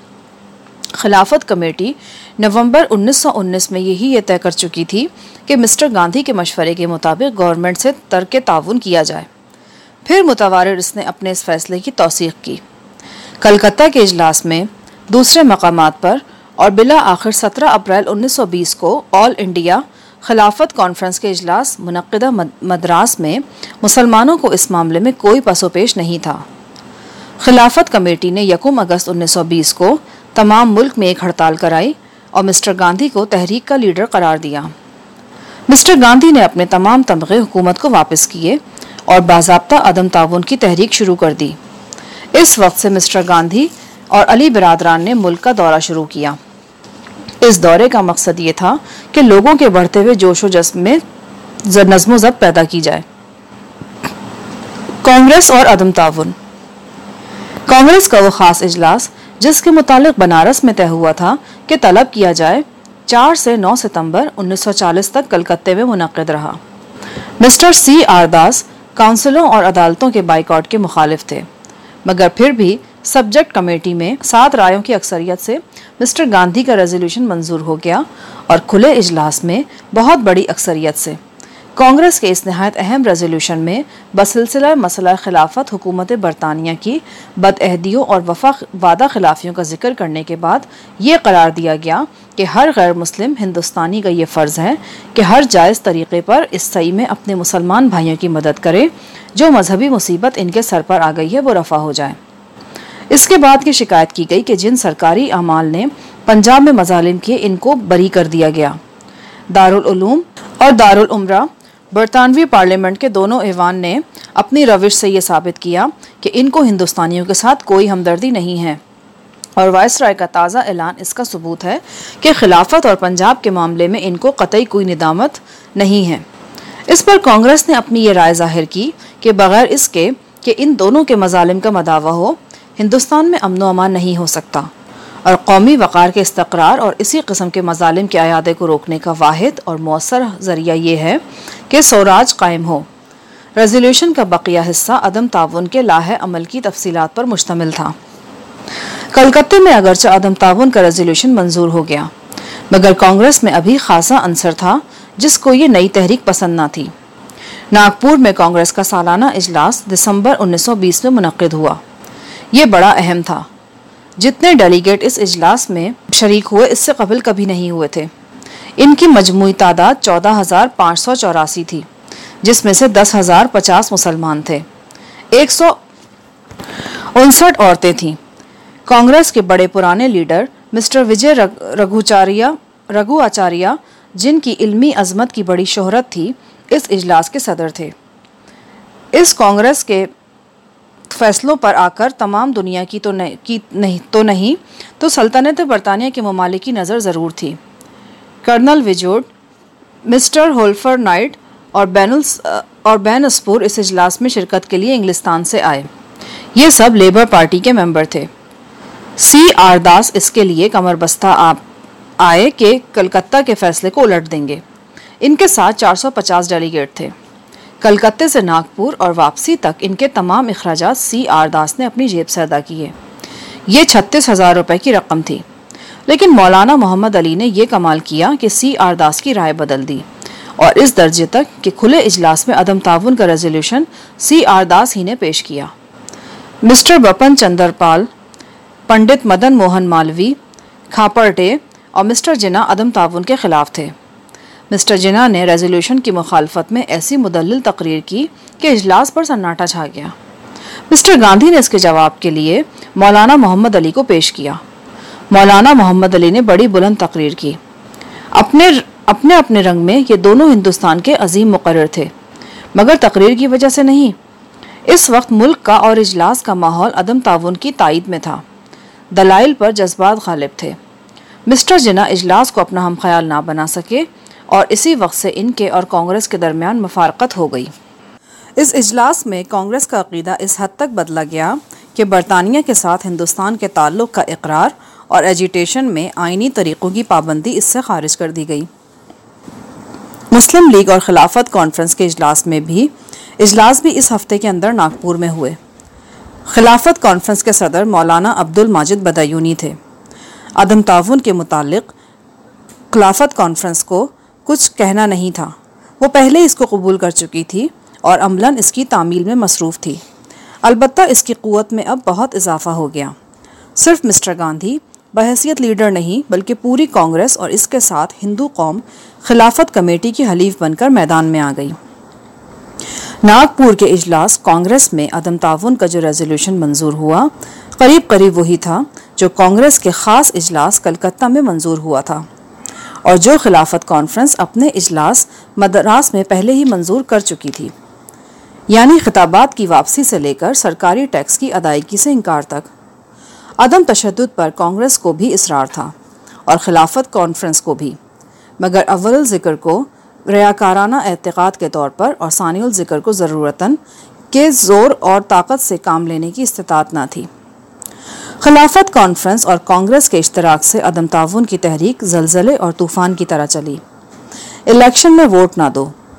खिलाफत कमेटी नवंबर 1919 में यही तय कर चुकी थी कि मिस्टर गांधी के मशवरे के मुताबिक गवर्नमेंट से तर्क ताउन किया जाए। फिर मुतवारिर इसने अपने इस फैसले की तौसीक़ की। कलकत्ता के इजलास में दूसरे मकामात पर और बिला आखिर 17 अप्रैल 1920 को ऑल इंडिया खिलाफत कॉन्फ्रेंस के इजलास मुनक्किदा मद्रास में मुसलमानों को इस मामले में कोई पसोपेश नहीं था। खिलाफत कमेटी ने 1 अगस्त 1920 को तमाम मुल्क में एक हड़ताल कराई और मिस्टर गांधी को तहरीक का लीडर करार दिया। मिस्टर गांधी ने अपने तमाम तमग़े हुकूमत को वापस किए और बाज़ाब्ता अदम ताउन की तहरीक शुरू कर दी। इस वक्त से मिस्टर गांधी और अली बिरादरान ने मुल्क का दौरा शुरू किया। इस दौरे का मकसद ये था कि लोगों के बढ़ते हुए जोशो जज्ब में नज़्म ज़ब्त पैदा की जाए। कांग्रेस और अदम ताउन। कांग्रेस का वो ख़ास इजलास जिसके मुतालिक बनारस में तय हुआ था कि तलब किया जाए 4 से 9 सितंबर 1940 तक कलकत्ते में मुनक्किद रहा। मिस्टर सी आर दास काउंसिलों और अदालतों के बाइकआउट के मुखालिफ थे, मगर फिर भी सब्जेक्ट कमेटी में 7 रायों की अक्सरियत से मिस्टर गांधी का रेजोल्यूशन मंजूर हो गया और खुले इजलास में बहुत बड़ी अक्सरियत से कांग्रेस के इस नहायत अहम रेजोल्यूशन में बसिलसिला मसला खिलाफत हुकूमत बरतानिया की बदअहदियों और वादा खिलाफियों का जिक्र करने के बाद ये करार दिया गया कि हर गैर मुस्लिम हिंदुस्तानी का ये फ़र्ज़ है कि हर जायज़ तरीक़े पर इस सही में अपने मुसलमान भाइयों की मदद करे, जो मजहबी मुसीबत इनके सर पर आ गई है वो रफ़ा हो जाए। इसके बाद की शिकायत की गई कि जिन सरकारी अमाल ने पंजाब में मजालिम किए इनको बरी कर दिया गया। दारुल उलूम और दारुल उमरा बरतानवी पार्लियामेंट के दोनों ऐवान ने अपनी रविश से ये साबित किया कि इनको हिंदुस्तानियों के साथ कोई हमदर्दी नहीं है, और वायसराय का ताज़ा ऐलान इसका सबूत है कि खिलाफत और पंजाब के मामले में इनको कतई कोई निदामत नहीं है। इस पर कांग्रेस ने अपनी ये राय जाहिर की कि बगैर इसके कि इन दोनों के मजालिम का मदावा हो, हिंदुस्तान में अमन व अमान नहीं हो सकता, और कौमी वक़ार के इस्तक़रार और इसी किस्म के मजालिम के आयादे को रोकने का वाहिद और मौसर ज़रिया ये है कि स्वराज कायम हो। रेजोल्यूशन का बकिया हिस्सा अदम ताउन के लाहे अमल की तफसीलात पर मुश्तमिल था। कलकत्ते में अगरचे अदम ताउन का रेजोल्यूशन मंजूर हो गया, मगर कांग्रेस में अभी खासा अंसर था जिसको ये नई तहरीक पसंद न थी। नागपुर में कांग्रेस का सालाना इजलास दिसंबर 1920 में मुनक्किद हुआ। ये बड़ा अहम था। जितने डेलीगेट इस इजलास में शरीक हुए इससे कबल कभी नहीं हुए थे। इनकी मजमूई तादाद 14,584 थी, जिसमें से 10,050 मुसलमान थे। 159 औरतें थीं। कांग्रेस के बड़े पुराने लीडर मिस्टर विजय रघु आचार्य, जिनकी इल्मी अजमत की बड़ी शोहरत थी, इस इजलास के सदर थे। इस कांग्रेस के फैसलों पर आकर तमाम दुनिया की तो नहीं तो सल्तनत बरतानिया के ममालिक की नज़र ज़रूर थी। कर्नल विजोड, मिस्टर होल्फर नाइट और बैनस्पुर इस इजलास में शिरकत के लिए इंग्लिस्तान से आए। ये सब लेबर पार्टी के मेंबर थे। सी आर दास इसके लिए कमरबस्ता आए कि कलकत्ता के फैसले को उलट देंगे। इनके साथ 450 डेलीगेट थे। कलकत्ते से नागपुर और वापसी तक इनके तमाम अखराजात सी आर दास ने अपनी जेब से अदा किए। ये 36,000 रुपए की रकम थी। लेकिन मौलाना मोहम्मद अली ने यह कमाल किया कि सी आर दास की राय बदल दी, और इस दर्जे तक कि खुले इजलास में अदम ताउन का रेजोल्यूशन सी आर दास ही ने पेश किया। मिस्टर बपन चंद्रपाल, पंडित मदन मोहन मालवी, खापरटे और मिस्टर जिना अदम ताउन के खिलाफ थे। मिस्टर जिना ने रेजोल्यूशन की मुखालफत में ऐसी मुदल्लिल तकरीर की कि इजलास पर सन्नाटा छा गया। मिस्टर गांधी ने इसके जवाब के लिए मौलाना मोहम्मद अली को पेश किया। मौलाना मोहम्मद अली ने बड़ी बुलंद तकरीर की। अपने रंग में ये दोनों हिंदुस्तान के अजीम मुकर्रर थे, मगर तकरीर की वजह से नहीं। इस वक्त मुल्क का और इजलास का माहौल अदम ताउन की तायद में था। दलाइल पर जज्बात गालिब थे। मिस्टर जिना इजलास को अपना हम ख्याल ना बना सके, और इसी वक्त से इनके और कांग्रेस के दरमियान मफारकत हो गई। इस इजलास में कांग्रेस का अकीदा इस हद तक बदला गया कि बरतानिया के साथ हिंदुस्तान के ताल्लुक़ का इकरार और एजिटेशन में आइनी तरीक़ों की पाबंदी इससे खारिज कर दी गई। मुस्लिम लीग और खिलाफत कॉन्फ्रेंस के इजलास भी इस हफ्ते के अंदर नागपुर में हुए। खिलाफत कॉन्फ्रेंस के सदर मौलाना अब्दुल माजिद बदायूनी थे। अदम ताउन के मुतालिक खिलाफत कॉन्फ्रेंस को कुछ कहना नहीं था। वो पहले इसको कबूल कर चुकी थी और अमलन इसकी तामील में मसरूफ़ थी। अलबत्ता इसकी क़ुव्वत में अब बहुत इजाफा हो गया। सिर्फ मिस्टर गांधी बहैसियत लीडर नहीं, बल्कि पूरी कांग्रेस और इसके साथ हिंदू कौम खिलाफत कमेटी की हलीफ बनकर मैदान में आ गई। नागपुर के इजलास कांग्रेस में अदम ताउन का जो रेजोल्यूशन मंजूर हुआ, करीब करीब वही था जो कांग्रेस के ख़ास इजलास कलकत्ता में मंजूर हुआ था, और जो खिलाफत कॉन्फ्रेंस अपने इजलास मद्रास में पहले ही मंजूर कर चुकी थी। यानी खिताबात की वापसी से लेकर सरकारी टैक्स की अदायगी से इनकार तक। अदम तशद्दुद पर कांग्रेस को भी इसरार था और खिलाफत कॉन्फ्रेंस को भी, मगर अव्वल ज़िक्र को रियाकाराना एतक़ाद के तौर पर और सानिउल ज़िक्र को ज़रूरतन के ज़ोर और ताकत से काम लेने की इस्तिताअत न थी। खिलाफत कॉन्फ्रेंस और कांग्रेस के इश्तराक से अदम ताउन की तहरीक ज़लज़ले और तूफ़ान की तरह चली। इलेक्शन में वोट ना दो,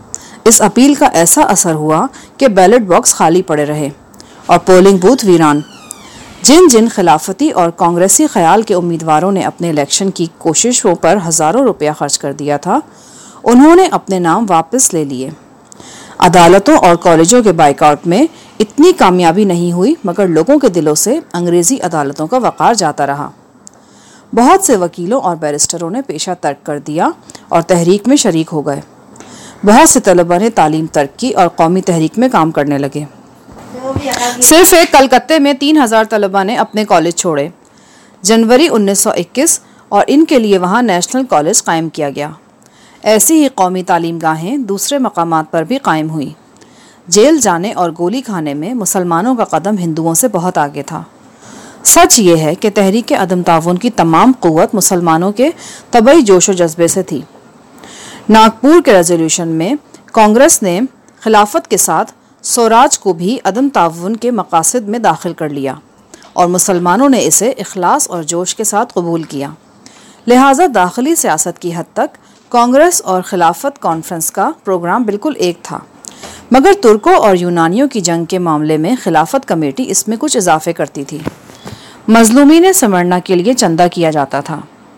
इस अपील का ऐसा असर हुआ कि बैलेट बॉक्स खाली पड़े रहे और पोलिंग बूथ वीरान। जिन जिन खिलाफती और कांग्रेसी ख्याल के उम्मीदवारों ने अपने इलेक्शन की कोशिशों पर हज़ारों रुपया खर्च कर दिया था, उन्होंने अपने नाम वापस ले लिए। अदालतों और कॉलेजों के बाइकआउट में इतनी कामयाबी नहीं हुई, मगर लोगों के दिलों से अंग्रेज़ी अदालतों का वक़ार जाता रहा। बहुत से वकीलों और बैरिस्टरों ने पेशा तर्क कर दिया और तहरीक में शरीक हो गए। बहुत से तलबा ने तालीम तर्क की और कौमी तहरीक में काम करने लगे। सिर्फ एक कलकत्ते में 3000 तलबा ने अपने कॉलेज छोड़े। जनवरी 1921 और इनके लिए वहाँ नेशनल कॉलेज कायम किया गया। ऐसी ही कौमी तालीम गाहें दूसरे मकामात पर भी कायम हुई। जेल जाने और गोली खाने में मुसलमानों का कदम हिंदुओं से बहुत आगे था। सच ये है कि तहरीक अदम ताउन की तमाम क़ुव्वत मुसलमानों के तबई जोश व जज्बे से थी। नागपुर के रेजोल्यूशन में कांग्रेस ने खिलाफत के साथ स्वराज को भी अदम ताउन के मकासद में दाखिल कर लिया और मुसलमानों ने इसे इखलास और जोश के साथ कबूल किया। लिहाजा दाखिली सियासत की हद तक कांग्रेस और खिलाफत कॉन्फ्रेंस का प्रोग्राम बिल्कुल एक था, मगर तुर्कों और यूनानियों की जंग के मामले में खिलाफत कमेटी इसमें कुछ इजाफे करती थी। मजलूमीन सिमरना के लिए चंदा किया जाता था।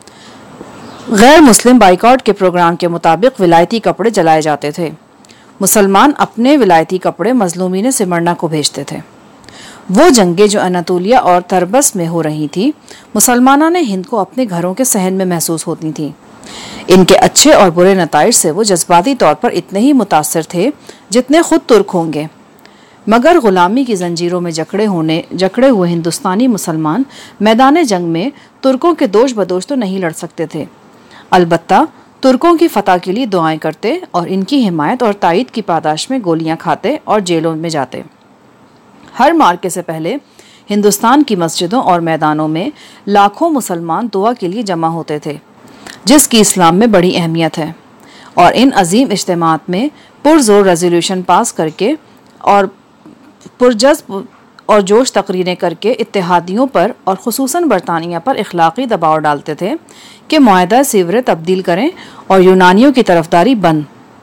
गैर मुस्लिम बाइकआउट के प्रोग्राम के मुताबिक विलायती कपड़े जलाए जाते थे। मुसलमान अपने विलायती कपड़े मजलूमीन सिमरना को भेजते थे। वो जंगें जो अनातोलिया और तरबस में हो रही थी, मुसलमाना ने हिंद को अपने घरों के सहन में महसूस होती थी। इनके अच्छे और बुरे नताइज से वो जज्बाती तौर पर इतने ही मुतासर थे जितने खुद तुर्क होंगे, मगर गुलामी की जंजीरों में जकड़े हुए हिंदुस्तानी मुसलमान मैदान जंग में तुर्कों के दोष बदोश तो नहीं लड़ सकते थे। अलबत्ता तुर्कों की फतह के लिए दुआएं करते और इनकी हिमायत और तायद की पादाश में गोलियां खाते और जेलों में जाते। हर मार्के से पहले हिंदुस्तान की मस्जिदों और मैदानों में लाखों मुसलमान दुआ के लिए जमा होते थे, जिसकी इस्लाम में बड़ी अहमियत है। और इन अजीम इज्तिमात में पुरजोर रेजोल्यूशन पास करके और पुरजज़्ब और जोश तकरीरें करके इत्तेहादियों पर और ख़ुसूसन बरतानिया पर इखलाक़ी दबाव डालते थे कि मुआहदा सीवरे तब्दील करें और यूनानियों की तरफदारी बंद।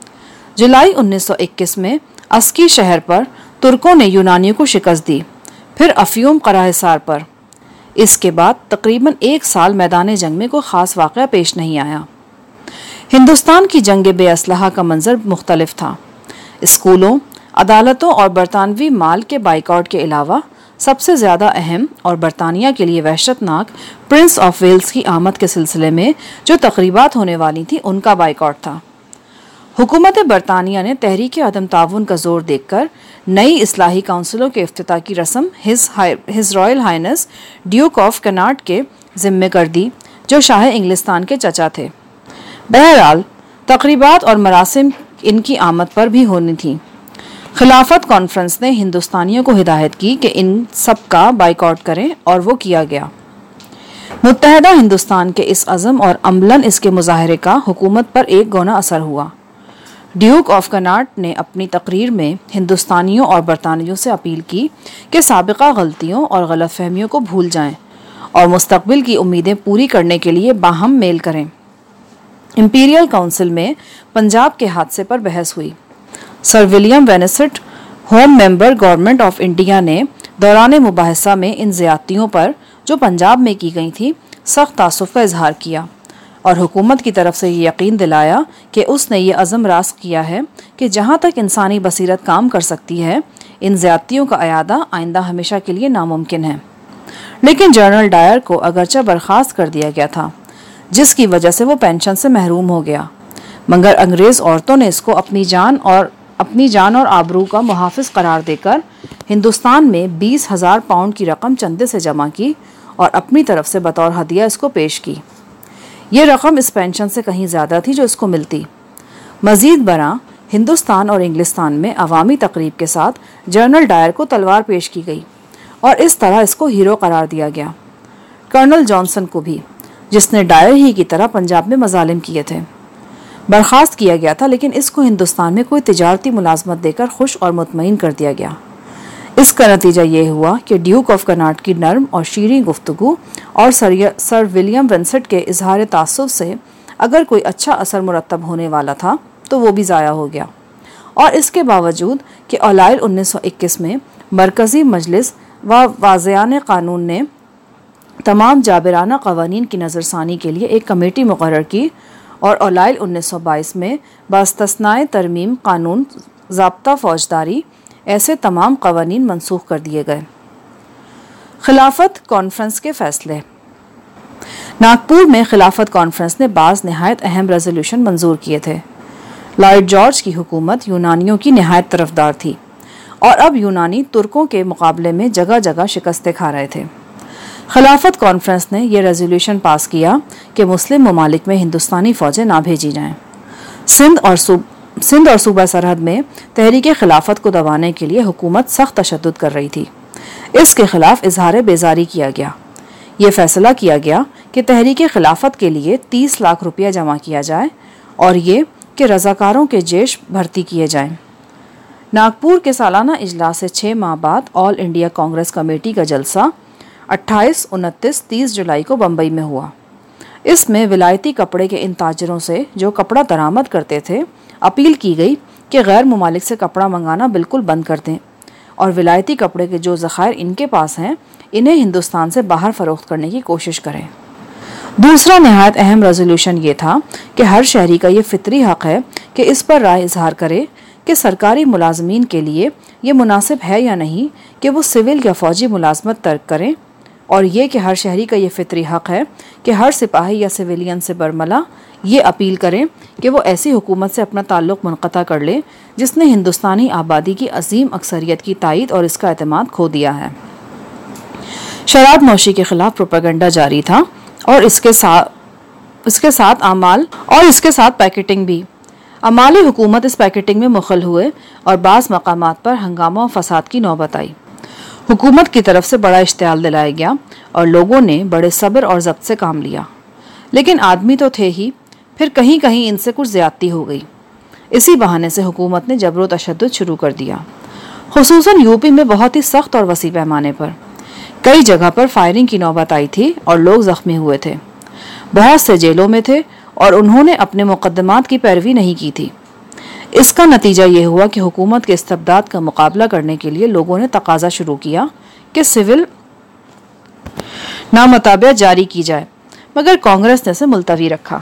जुलाई 1921 में अस्की शहर पर तुर्कों ने यूनानियों को शिकस्त दी, फिर अफ़यूम कराहिसार पर। इसके बाद तकरीबन एक साल मैदान जंग में कोई ख़ास वाक़या पेश नहीं आया। हिंदुस्तान की जंग बेअसलहा का मंजर मुख्तलिफ था। स्कूलों, अदालतों और बरतानवी माल के बाइकआउट के अलावा सबसे ज़्यादा अहम और बरतानिया के लिए वहशतनाक प्रिंस ऑफ वेल्स की आमद के सिलसिले में जो तकरीबात होने वाली थी, उनका बाइकआउट था। हुकूमत बरतानिया ने तहरीक अदम ताउन का जोर देखकर नई इस्लाही काउंसिलों के इफ्तिताह की रस्म his royal highness duke of Connaught के ज़िम्मे कर दी, जो शाह इंग्लिस्तान के चचा थे। बहरहाल तकरीबात और मरासिम इनकी आमद पर भी होनी थी। खिलाफत कॉन्फ्रेंस ने हिंदुस्तानियों को हिदायत की कि इन सब का बाइकआउट करें, और वो किया गया। मुत्तहदा हिंदुस्तान के इस अज़म और अमलन इसके मुजाहरे का हुकूमत पर एक गौना असर हुआ। ड्यूक ऑफ कैनाट ने अपनी तकरीर में हिंदुस्तानियों और बरतानियों से अपील की कि साबिका गलतियों और गलतफहमियों को भूल जाएं और मुस्तकबिल की उम्मीदें पूरी करने के लिए बाहम मेल करें। इंपीरियल काउंसिल में पंजाब के हादसे पर बहस हुई। Sir William Vincent, home member government of India, ने दौरान मुबाहिसा में इन ज़्यादतियों पर जो पंजाब में की गई थी सख्त तासुफ़ का इजहार किया और हुकूमत की तरफ से ये यकीन दिलाया कि उसने ये अज़म रास्त किया है कि जहाँ तक इंसानी बसीरत काम कर सकती है, इन ज़्यादतियों का अयादा आइंदा हमेशा के लिए नामुमकिन है। लेकिन जनरल डायर को अगरचे बर्खास्त कर दिया गया था, जिसकी वजह से वो पेंशन से महरूम हो गया, मगर अंग्रेज़ औरतों ने इसको अपनी जान और आबरू का मुहाफ़िज करार देकर हिंदुस्तान में 20,000 पाउंड की रकम चंदे से जमा की और अपनी तरफ से बतौर हदिया इसको पेश की। ये रकम इस पेंशन से कहीं ज़्यादा थी जो इसको मिलती। मज़ीद बरा हिंदुस्तान और इंग्लिस्तान में अवामी तकरीब के साथ जनरल डायर को तलवार पेश की गई और इस तरह इसको हीरो करार दिया गया। कर्नल जॉनसन को भी, जिसने डायर ही की तरह पंजाब में मजालिम किए थे, बर्खास्त किया गया था, लेकिन इसको हिंदुस्तान में कोई तिजारती मुलाजमत देकर खुश और मुतमईन कर दिया गया। इसका नतीजा ये हुआ कि ड्यूक ऑफ कैनाट की नर्म और शीरीं गुफ्तगू और सर विलियम वेनेसेट के इजहार तासुफ से अगर कोई अच्छा असर मुरतब होने वाला था तो वो भी ज़ाया हो गया और इसके बावजूद कि औलाइल 1921 में मरकज़ी मजलिस व वाज़ियान कानून ने तमाम जाबिराना क़वानीन की नज़रसानी के लिए एक कमेटी मुक़र्रर की और औलाइल 1922 में बास्तस्नाए तरमीम कानून ज़ाब्ता फ़ौजदारी ऐसे तमाम क़वानीन मनसूख कर दिए गए। खिलाफत कॉन्फ्रेंस के फ़ैसले। नागपुर में खिलाफत कॉन्फ्रेंस ने बाज़ नहायत अहम रेजोल्यूशन मंजूर किए थे। लॉर्ड जॉर्ज की हुकूमत यूनानियों की नहायत तरफदार थी और अब यूनानी तुर्कों के मुकाबले में जगह जगह शिकस्तें खा रहे थे। खिलाफत कॉन्फ्रेंस ने यह रेजोल्यूशन पास किया कि मुस्लिम ममालिक में हिंदुस्तानी फ़ौजें ना भेजी जाएं। सिंध और सूबा सरहद में तहरीक खिलाफत को दबाने के लिए हुकूमत सख्त तशद्दुद कर रही थी। इसके खिलाफ इजहार बेजारी किया गया। ये फैसला किया गया कि तहरीक खिलाफत के लिए 30 लाख रुपया जमा किया जाए और ये कि रज़ाकारों के जैश भर्ती किए जाएं। नागपुर के सालाना इजलास से 6 माह बाद ऑल इंडिया कांग्रेस कमेटी का जलसा 28, 29, 30 जुलाई को बम्बई में हुआ। इसमें विलायती कपड़े के इन ताजरों से जो कपड़ा दरामद करते थे अपील की गई कि गैर ममालिक से कपड़ा मंगाना बिल्कुल बंद कर दें और विलायती कपड़े के जो ज़खायर इनके पास हैं इन्हें हिंदुस्तान से बाहर फ़रोख्त करने की कोशिश करें। दूसरा नहायत अहम रेजोल्यूशन ये था कि हर शहरी का ये फितरी हक़ है कि इस पर राय इजहार करे कि सरकारी मुलाजमीन के लिए ये मुनासिब है या नहीं कि वो सिविल या फ़ौजी मुलाजमत तर्क करें, और ये कि हर शहरी का ये फितरी हक़ है कि हर सिपाही या सिविलियन से बरमला ये अपील करें कि वो ऐसी हुकूमत से अपना ताल्लुक़ मुनक़ता कर ले जिसने हिंदुस्तानी आबादी की अजीम अक्सरियत की तायद और इसका एतमाद खो दिया है। शराब नोशी के खिलाफ प्रोपेगेंडा जारी था और इसके साथ पैकेटिंग भी। अमाली हुकूमत इस पैकेटिंग में मुखल हुए और बाज़ मकामात पर हंगामा और फसाद की नौबत आई। हुकूमत की तरफ से बड़ा इश्तियाल दिलाया गया और लोगों ने बड़े सब्र और ज़ब्त से काम लिया, लेकिन आदमी तो थे ही, फिर कहीं कहीं इनसे कुछ ज़्यादती हो गई। इसी बहाने से हुकूमत ने जबर व तशद्दुद शुरू कर दिया, खुसूसन यूपी में बहुत ही सख्त और वसी पैमाने पर। कई जगह पर फायरिंग की नौबत आई थी और लोग ज़ख्मी हुए थे। बहुत से जेलों में थे और उन्होंने अपने मुकद्दमात की पैरवी नहीं की थी। इसका नतीजा ये हुआ कि हुकूमत के इस्तबदाद का मुकाबला करने के लिए लोगों ने तकाजा शुरू किया कि सिविल नामताबियत जारी की जाए, मगर कांग्रेस ने इसे मुलतवी रखा।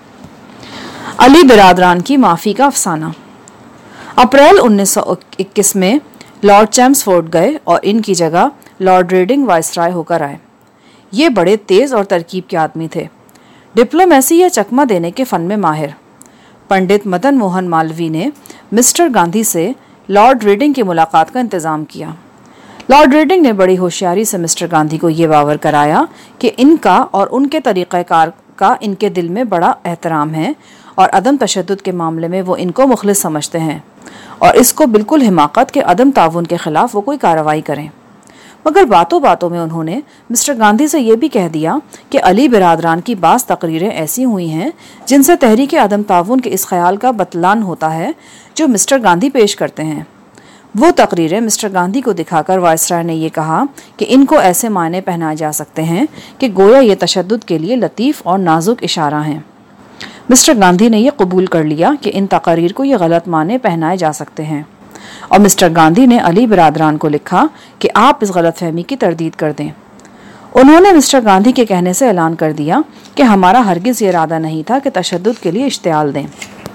अली बिरादरान की माफ़ी का अफसाना। अप्रैल 1921 में लॉर्ड चैम्सफोर्ड गए और इनकी जगह लॉर्ड रेडिंग वाइसराय होकर आए। ये बड़े तेज़ और तरकीब के आदमी थे, डिप्लोमेसी या चकमा देने के फ़न में माहिर। पंडित मदन मोहन मालवीय ने मिस्टर गांधी से लॉर्ड रेडिंग की मुलाकात का इंतज़ाम किया। लॉर्ड रेडिंग ने बड़ी होशियारी से मिस्टर गांधी को ये बावर कराया कि इनका और उनके तरीक़ाकार का इनके दिल में बड़ा एहतराम है और अदम तशद्दुद के मामले में वो इनको मुखलिस समझते हैं और इसको बिल्कुल हिमाकत के अदम ताउन के ख़िलाफ़ वो कोई कार्रवाई करें। मगर बातों बातों में उन्होंने मिस्टर गांधी से ये भी कह दिया कि अली बिरादरान की बाज़ तकरीरें ऐसी हुई हैं जिनसे तहरीक अदम ताउन के इस ख्याल का बतलान होता है जो मिस्टर गांधी पेश करते हैं। वो तकरीरें मिस्टर गांधी को दिखाकर वायसराय ने यह कहा कि इनको ऐसे मायने पहनाए जा सकते हैं कि गोया ये तशद्दुद के लिए लतीफ़ और नाजुक इशारा हैं। मिस्टर गांधी ने यह कबूल कर लिया कि इन तकरीर को ये गलत माने पहनाए जा सकते हैं और मिस्टर गांधी ने अली बिरादरान को लिखा कि आप इस गलतफहमी की तरदीद कर दें। उन्होंने मिस्टर गांधी के कहने से ऐलान कर दिया कि हमारा हरगिज़ ये इरादा नहीं था कि तशद्दुद के लिए इश्तियाल दें।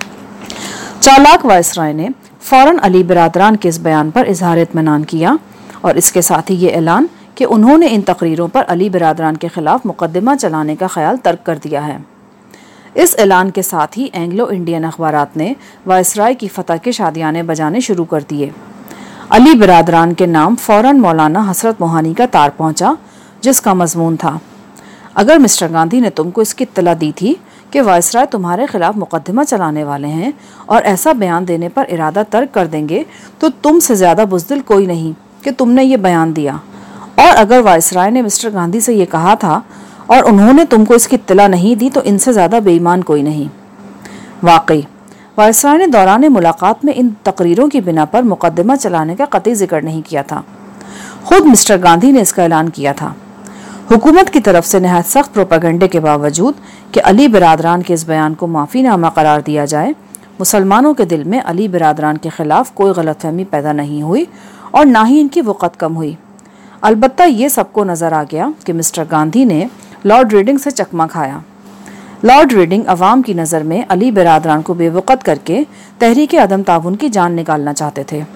चालाक वायसराय ने फ़ौरन अली बिरादरान के इस बयान पर इजहार इत्मीनान किया और इसके साथ ही ये ऐलान कि उन्होंने इन तकरीरों पर अली बिरादरान के ख़िलाफ़ मुकदमा चलाने का ख्याल तर्क कर दिया है। इस ऐलान के साथ ही एंग्लो इंडियन अखबारात ने वायसराय की फतह के शादियाने बजाने शुरू कर दिए। अली बिरादरान के नाम फ़ौरन मौलाना हसरत मोहानी का तार पहुंचा, जिसका मजमून था, अगर मिस्टर गांधी ने तुमको इसकी इत्तला दी थी कि वायसराय तुम्हारे खिलाफ मुकदमा चलाने वाले हैं और ऐसा बयान देने पर इरादा तर्क कर देंगे तो तुमसे ज़्यादा बुज़दिल कोई नहीं कि तुमने ये बयान दिया, और अगर वायसराय ने मिस्टर गांधी से ये कहा था और उन्होंने तुमको इसकी इत्तला नहीं दी तो इनसे ज़्यादा बेईमान कोई नहीं। वाकई वायसराय ने दौरान मुलाकात में इन तकरीरों की बिना पर मुकदमा चलाने का कतई जिक्र नहीं किया था। खुद मिस्टर गांधी ने इसका ऐलान किया था। हुकूमत की तरफ से नहायत सख्त प्रोपेगेंडे के बावजूद कि अली बिरादरान के इस बयान को माफ़ीनामा करार दिया जाए, मुसलमानों के दिल में अली बिरादरान के खिलाफ कोई गलतफहमी पैदा नहीं हुई और ना ही इनकी वक़्त कम हुई। अलबत्ता ये सबको नज़र आ गया कि मिस्टर गांधी ने लॉर्ड रीडिंग से चकमा खाया। लॉर्ड रीडिंग अवाम की नज़र में अली बिरादरान को बेवक़्त करके तहरीक अदम ताउन की जान निकालना चाहते थे।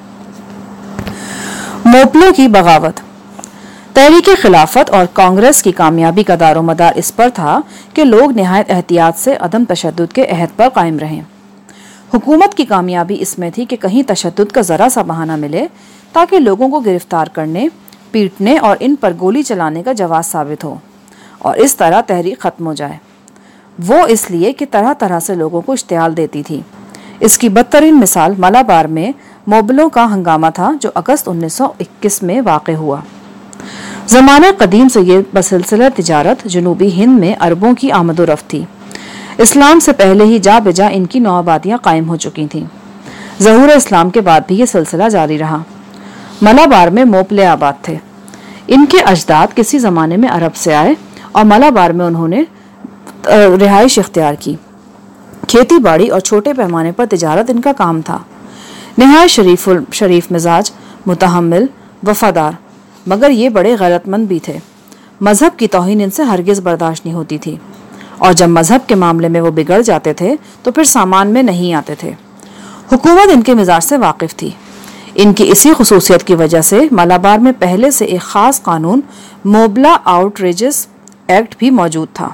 मोपलों की बगावत। तहरीक खिलाफत और कांग्रेस की कामयाबी का दारोमदार इस पर था कि लोग निहायत एहतियात से अदम तशद्दुद के अहद पर कायम रहें। हुकूमत की कामयाबी इसमें थी कि कहीं तशद्दुद का ज़रा सा बहाना मिले ताकि लोगों को गिरफ्तार करने, पीटने और इन पर गोली चलाने का जवाब साबित हो और इस तरह तहरीक ख़त्म हो जाए। वो इसलिए कि तरह तरह से लोगों को इश्तियाल देती थी। इसकी बदतरीन मिसाल मलाबार में मोबलों का हंगामा था जो अगस्त 1921 में वाक़ हुआ। ज़माना कदीम से ये बसिलसिला तिजारत जनूबी हिंद में अरबों की आमदोरफ्त थी। इस्लाम से पहले ही जा बेजा इनकी नौआबादियाँ कायम हो चुकी थीं। ज़हूर इस्लाम के बाद भी ये सिलसिला जारी रहा। मलाबार में मोपले आबाद थे। इनके अजदाद किसी ज़माने में अरब से आए और मलाबार में उन्होंने रिहाइश इख्तियार की। खेती बाड़ी और छोटे पैमाने पर तिजारत इनका काम था। निहायत शरीफ मिजाज, मुतहम्मिल, वफादार, मगर ये बड़े गैरतमंद भी थे। मजहब की तौहीन इनसे हरगिज़ बर्दाश्त नहीं होती थी और जब मजहब के मामले में वो बिगड़ जाते थे तो फिर सामान में नहीं आते थे। हुकूमत इनके मिजाज से वाकिफ थी। इनकी इसी खुसूसियत की वजह से मलाबार में पहले से एक ख़ास कानून मोबला आउटरेजेस एक्ट भी मौजूद था।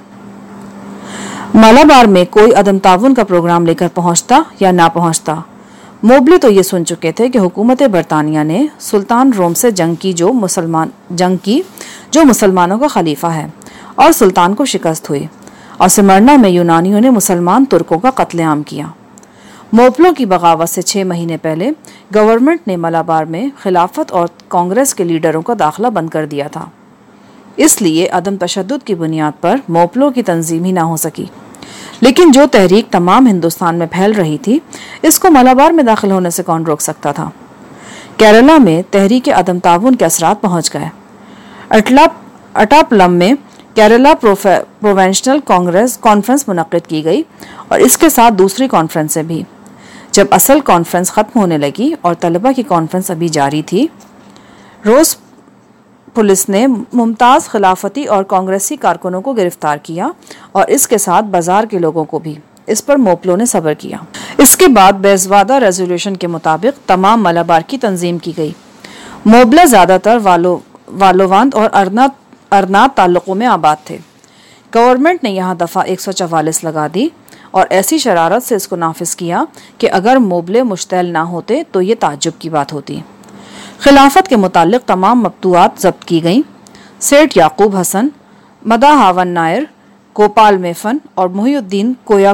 मलाबार में कोई अदम ताउन का प्रोग्राम लेकर पहुंचता या ना पहुंचता, मोबले तो ये सुन चुके थे कि हुकूमत बरतानिया ने सुल्तान रोम से जंग की जो मुसलमानों का खलीफा है और सुल्तान को शिकस्त हुई और सिमरना में यूनानियों ने मुसलमान तुर्कों का कत्लेआम किया। मोपलों की बगावत से 6 महीने पहले गवर्नमेंट ने मलाबार में खिलाफत और कांग्रेस के लीडरों का दाखिला बंद कर दिया था। इसलिए अदम तशद्दुद की बुनियाद पर मोपलों की तंजीम ही ना हो सकी। लेकिन जो तहरीक तमाम हिंदुस्तान में फैल रही थी, इसको मलाबार में दाखिल होने से कौन रोक सकता था। केरला में तहरीक अदम ताउन के असरात पहुंच गए। अटापलम में केरला प्रोवेंशनल कॉन्फ्रेंस मुनक्किद की गई और इसके साथ दूसरी कॉन्फ्रेंसें भी। जब असल कॉन्फ्रेंस ख़त्म होने लगी और तलबा की कॉन्फ्रेंस अभी जारी थी, रोज़ पुलिस ने मुमताज़ खिलाफती और कांग्रेसी कारकुनों को गिरफ्तार किया और इसके साथ बाजार के लोगों को भी। इस पर मोपलों ने सब्र किया। इसके बाद बेज़वादा रेजोल्यूशन के मुताबिक तमाम मलाबार की तंजीम की गई। मोबला ज़्यादातर वालोवांद और अरनात ताल्लुकों में आबाद थे। गवर्नमेंट ने यहाँ दफ़ा 144 लगा दी और ऐसी शरारत से इसको नाफिज किया कि अगर मोबले मुश्तैल ना होते तो ये ताज्जुब की बात होती। खिलाफत के मुतालिक तमाम मकतूआत जब्त की गईं। सेठ याकूब हसन, मदा हावन नायर, गोपाल मेफन और मुहिउद्दीन कोया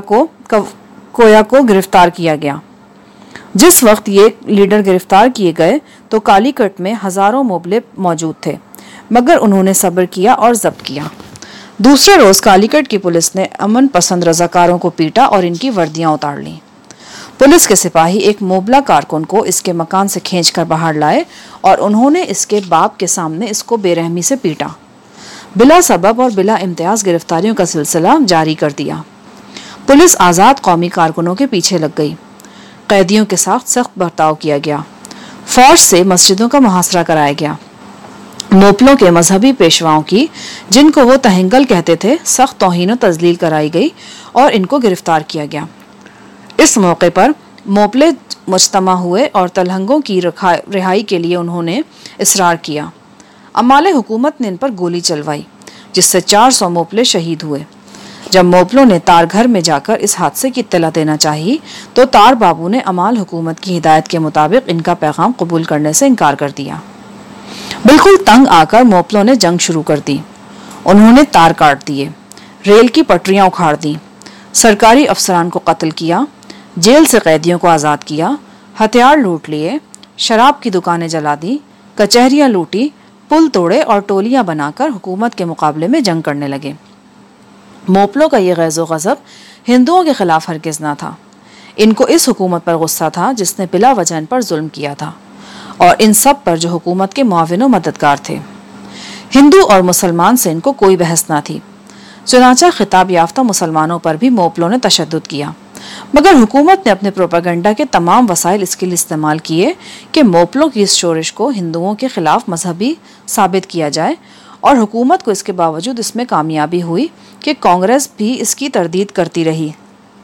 को गिरफ्तार किया गया। जिस वक्त ये लीडर गिरफ्तार किए गए तो कालीकट में हज़ारों मोबले मौजूद थे, मगर उन्होंने सब्र किया और जब्त किया। दूसरे रोज़ कालीकट की पुलिस ने अमन पसंद रज़ाकारों को पीटा और इनकी वर्दियां उतार लीं। पुलिस के सिपाही एक मोबला कारकुन को इसके मकान से खींचकर बाहर लाए और उन्होंने इसके बाप के सामने इसको बेरहमी से पीटा। बिला सबब और बिला इम्तियाज गिरफ्तारियों का सिलसिला जारी कर दिया। पुलिस आज़ाद कौमी कारकुनों के पीछे लग गई। कैदियों के साथ सख्त बर्ताव किया गया। फौज से मस्जिदों का मुहासरा कराया गया। मोपलों के मजहबी पेशवाओं की, जिनको वो तहंगल कहते थे, सख्त तौहीन व तजलील कराई गई और इनको गिरफ्तार किया गया। इस मौके पर मोपले मुज्तमा हुए और तलहंगों की रिहाई के लिए उन्होंने इसरार किया। अमाले हुकूमत ने इन पर गोली चलवाई, जिससे 400 मोपले शहीद हुए। जब मोपलों ने तार घर में जाकर इस हादसे की इत्तला देना चाहिए तो तार बाबू ने अमाल हुकूमत की हिदायत के मुताबिक इनका पैगाम कबूल करने से इनकार कर दिया। बिल्कुल तंग आकर मोपलों ने जंग शुरू कर दी। उन्होंने तार काट दिए, रेल की पटरियां उखाड़ दी, सरकारी अफसरान को कत्ल किया, जेल से कैदियों को आज़ाद किया, हथियार लूट लिए, शराब की दुकानें जला दी, कचहरियां लूटी, पुल तोड़े और टोलियां बनाकर हुकूमत के मुकाबले में जंग करने लगे। मोपलों का ये गैज़ो गज़ब हिंदुओं के खिलाफ हरगिज़ ना था। इनको इस हुकूमत पर गुस्सा था जिसने बिला वजह इन पर जुल्म किया था और इन सब पर जो हुकूमत के मुआविन व मददगार थे। हिंदू और मुसलमान से इनको कोई बहस ना थी। चुनाचा खिताब याफ्ता मुसलमानों पर भी मोपलों ने तशद्दुद किया। मगर हुकूमत ने अपने प्रोपेगेंडा के तमाम वसाइल इसके लिए इस्तेमाल किए कि मोपलों की इस शोरिश को हिंदुओं के खिलाफ मजहबी साबित किया जाए, और हुकूमत को इसके बावजूद इसमें कामयाबी हुई कि कांग्रेस भी इसकी तरदीद करती रही।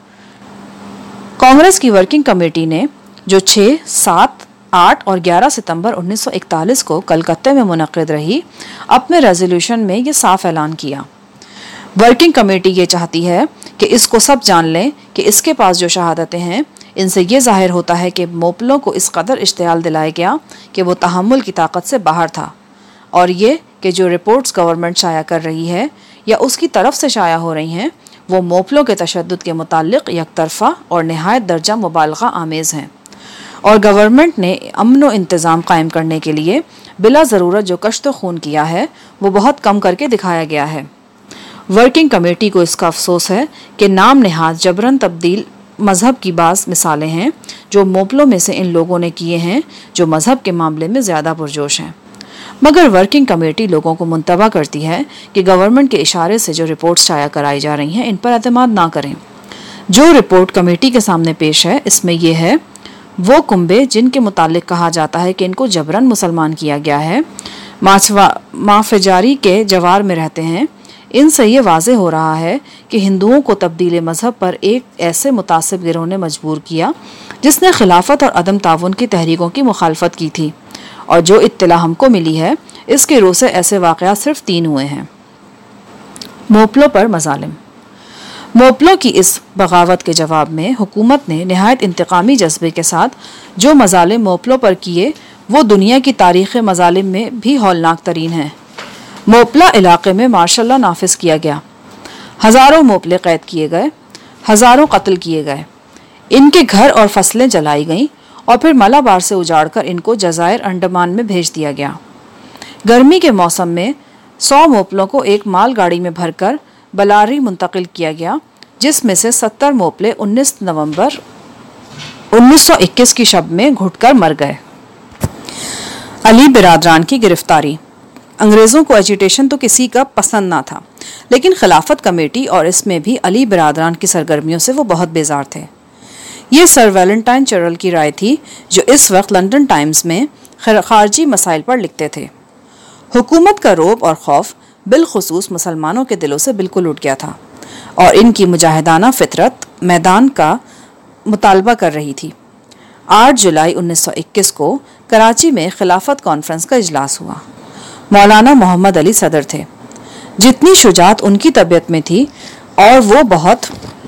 कांग्रेस की वर्किंग कमेटी ने जो 6, 7, 8 और 11 सितंबर 1941 को कलकत्ते में मुनक्किद रही, अपने रेजोल्यूशन में ये साफ ऐलान किया। वर्किंग कमेटी ये चाहती है कि इसको सब जान लें कि इसके पास जो शहादतें हैं, इनसे ये जाहिर होता है कि मोपलों को इस कदर इश्तियाल दिलाया गया कि वो तहम्मुल की ताकत से बाहर था, और ये कि जो रिपोर्ट्स गवर्नमेंट शाया कर रही है या उसकी तरफ से शाया हो रही हैं, वो मोपलों के तशद्दुद के मुताल्लिक यकतरफा और नहायत दर्जा मुबालगा आमेज़ हैं, और गवर्नमेंट ने अमन व इंतज़ाम कायम करने के लिए बिला ज़रूरत जो कश्त खून किया है वो बहुत कम करके दिखाया गया है। वर्किंग कमेटी को इसका अफसोस है कि नाम नेहाद जबरन तब्दील मज़हब की बाज़ मिसालें हैं जो मोपलों में से इन लोगों ने किए हैं, जो मज़हब के मामले में ज़्यादा पुरजोश हैं। मगर वर्किंग कमेटी लोगों को मुंतबा करती है कि गवर्नमेंट के इशारे से जो रिपोर्ट्स शाया कराई जा रही हैं, इन पर एतमाद ना करें। जो रिपोर्ट कमेटी के सामने पेश है, इसमें यह है वो कुंबे जिनके मुतालिक कहा जाता है कि इनको जबरन मुसलमान किया गया है, माफजारी के जवार में रहते हैं। इनसे ये वाज़े हो रहा है कि हिंदुओं को तब्दील मज़हब पर एक ऐसे मुतासिब गिरोह ने मजबूर किया जिसने खिलाफत और अदम ताउन की तहरीकों की मुखालफत की थी, और जो इत्तला हमको मिली है इसके रू से ऐसे वाक़यात सिर्फ 3 हुए हैं। मोपलों पर मज़ालिम। मोपलों की इस बगावत के जवाब में हुकूमत ने नहायत इंतकामी जज्बे के साथ जो मज़ालिम मोपलों पर किए वो दुनिया की तारीख़ मज़ालिम में भी हौलनाक तरीन हैं। मोपला इलाके में मार्शल लॉ नाफिज किया गया, हज़ारों मोपले कैद किए गए, हज़ारों कत्ल किए गए, इनके घर और फसलें जलाई गईं और फिर मलाबार से उजाड़कर इनको जज़ायर अंडमान में भेज दिया गया। गर्मी के मौसम में 100 मोपलों को एक मालगाड़ी में भरकर बलारी मुंतकिल किया गया, जिसमें से 70 मोपले 19 नवंबर 1921 की शब में घुटकर मर गए। अली बिरादरान की गिरफ्तारी। अंग्रेज़ों को एजिटेशन तो किसी का पसंद ना था, लेकिन खिलाफत कमेटी और इसमें भी अली बिरादरान की सरगर्मियों से वो बहुत बेजार थे। ये सर वैलेंटाइन चर्चिल की राय थी, जो इस वक्त लंदन टाइम्स में खारजी मसाइल पर लिखते थे। हुकूमत का रौब और खौफ बिलखुसूस मुसलमानों के दिलों से बिल्कुल उठ गया था, और इनकी मुजाहिदाना फितरत मैदान का मुतालबा कर रही थी। 8 जुलाई 1921 को कराची में खिलाफत कॉन्फ्रेंस का इजलास हुआ। मौलाना मोहम्मद अली सदर थे। जितनी शुजात उनकी तबीयत में थी और वो बहुत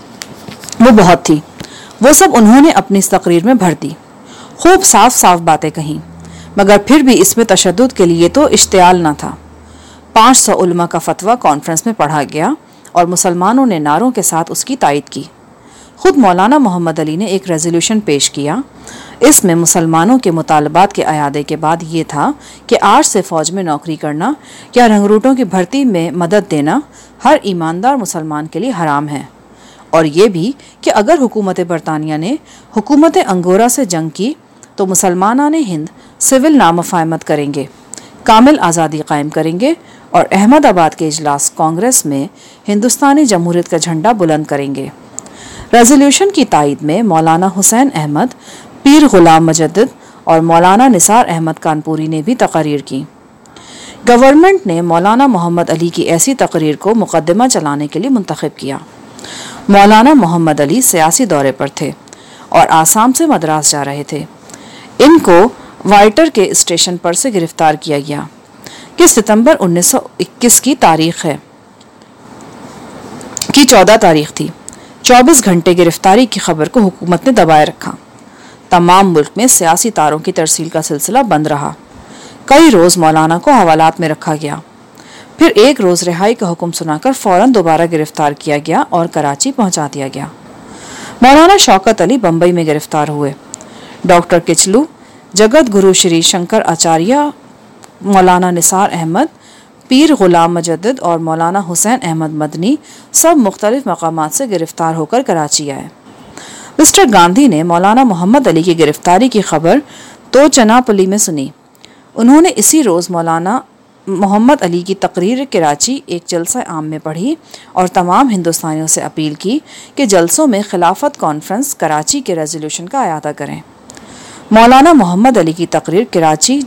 थी, वो सब उन्होंने अपनी इस तकरीर में भर दी। खूब साफ साफ बातें कहीं, मगर फिर भी इसमें तशद्दुद के लिए तो इश्तियाल न था। 500 उलमा का फतवा कॉन्फ्रेंस में पढ़ा गया और मुसलमानों ने नारों के साथ उसकी तायद की। खुद मौलाना मोहम्मद अली ने एक रेजोल्यूशन पेश किया। इसमें मुसलमानों के मुतालबात के अयादे के बाद ये था कि आज से फ़ौज में नौकरी करना या रंगरूटों की भर्ती में मदद देना हर ईमानदार मुसलमान के लिए हराम है, और ये भी कि अगर हुकूमत बरतानिया ने हुकूमत अंगोरा से जंग की तो मुसलमानान हिंद सिविल नामफ़ाहमत करेंगे, कामिल आज़ादी कायम करेंगे और अहमदाबाद के इजलास कांग्रेस में हिंदुस्तानी जमहूरियत का झंडा बुलंद करेंगे। रेजोल्यूशन की तायद में मौलाना हुसैन अहमद, पीर गुलाम मुजद्दिद और मौलाना निसार अहमद कानपुरी ने भी तकरीर की। गवर्नमेंट ने मौलाना मोहम्मद अली की ऐसी तकरीर को मुकदमा चलाने के लिए मुंतखब किया। मौलाना मोहम्मद अली सियासी दौरे पर थे और आसाम से मद्रास जा रहे थे। इनको वाइटर के स्टेशन पर से गिरफ्तार किया गया कि सितंबर 1921 की तारीख है कि 14 तारीख थी। 24 घंटे गिरफ्तारी की खबर को हुकूमत ने दबाए रखा। तमाम मुल्क में सियासी तारों की तरसील का सिलसिला बंद रहा। कई रोज़ मौलाना को हवालात में रखा गया, फिर एक रोज़ रिहाई का हुक्म सुनाकर फ़ौरन दोबारा गिरफ्तार किया गया और कराची पहुंचा दिया गया। मौलाना शौकत अली बम्बई में गिरफ्तार हुए। डॉक्टर किचलू, जगत गुरु श्री शंकर आचार्य, मौलाना निसार अहमद, पीर गुलाम मुजद्दिद और मौलाना हुसैन अहमद मदनी सब मुख्तलिफ मकामात से गिरफ्तार होकर कराची आए। मिस्टर गांधी ने मौलाना मोहम्मद अली की गिरफ्तारी की खबर तो चनापली में सुनी। उन्होंने इसी रोज़ मौलाना मोहम्मद अली की तकरीर कराची एक जलसा आम में पढ़ी और तमाम हिंदुस्तानियों से अपील की कि जलसों में खिलाफत कॉन्फ्रेंस कराची के रेजोल्यूशन का अयादा करें। मौलाना मोहम्मद अली की तकरीर कराची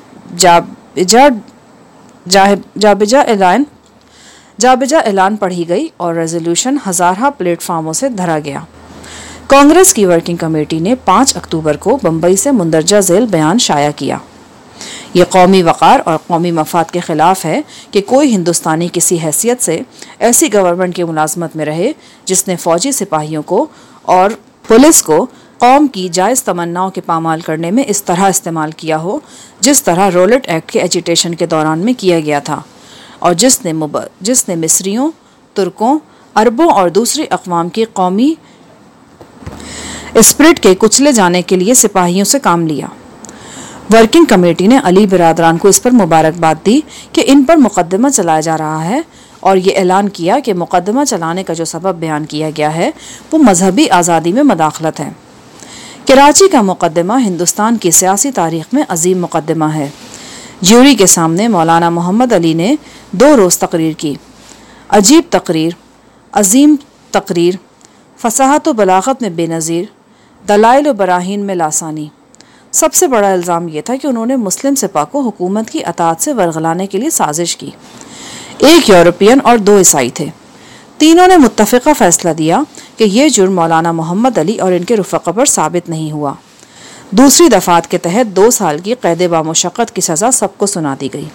जाबिजा ऐलान पढ़ी गई और रेजोल्यूशन हज़ारा प्लेटफार्मों से धरा गया। कांग्रेस की वर्किंग कमेटी ने 5 अक्टूबर को बम्बई से मुंदरजा झेल बयान शाया किया। ये कौमी वक़ार और कौमी मफाद के ख़िलाफ़ है कि कोई हिंदुस्तानी किसी हैसियत से ऐसी गवर्नमेंट की मुलाजमत में रहे जिसने फ़ौजी सिपाहियों को और पुलिस को कौम की जायज़ तमन्नाओं के पामाल करने में इस तरह इस्तेमाल किया हो जिस तरह रोलेट एक्ट के एजिटेशन के दौरान में किया गया था, और जिसने मिस्रियों, तुर्कों, अरबों और दूसरी अक़वाम की कौमी स्पिरिट के कुचले जाने के लिए सिपाहियों से काम लिया। वर्किंग कमेटी ने अली बिरादरान को इस पर मुबारकबाद दी कि इन पर मुकदमा चलाया जा रहा है और ये ऐलान किया कि मुकदमा चलाने का जो सबब बयान किया गया है वो मजहबी आज़ादी में मदाखलत है। कराची का मुकदमा हिंदुस्तान की सियासी तारीख़ में अजीम मुकदमा है। ज्यूरी के सामने मौलाना मोहम्मद अली ने 2 रोज़ तकरीर की। अजीब तकरीर, अजीम तकरीर, फसाहत व बलागत में बेनज़ीर, दलाइल व बराहीन में लासानी। सबसे बड़ा इल्ज़ाम यह था कि उन्होंने मुस्लिम सिपा को हुकूमत की अताअत से वरगलाने के लिए साजिश की। एक यूरोपियन और 2 ईसाई थे। तीनों ने मुत्तफ़िक़ा फ़ैसला दिया कि यह जुर्म मौलाना मोहम्मद अली और इनके रुफ़क़ा पर साबित नहीं हुआ। दूसरी दफ़ात के तहत 2 साल की क़ैद बामुशक्क़त की सज़ा सबको सुना दी गई।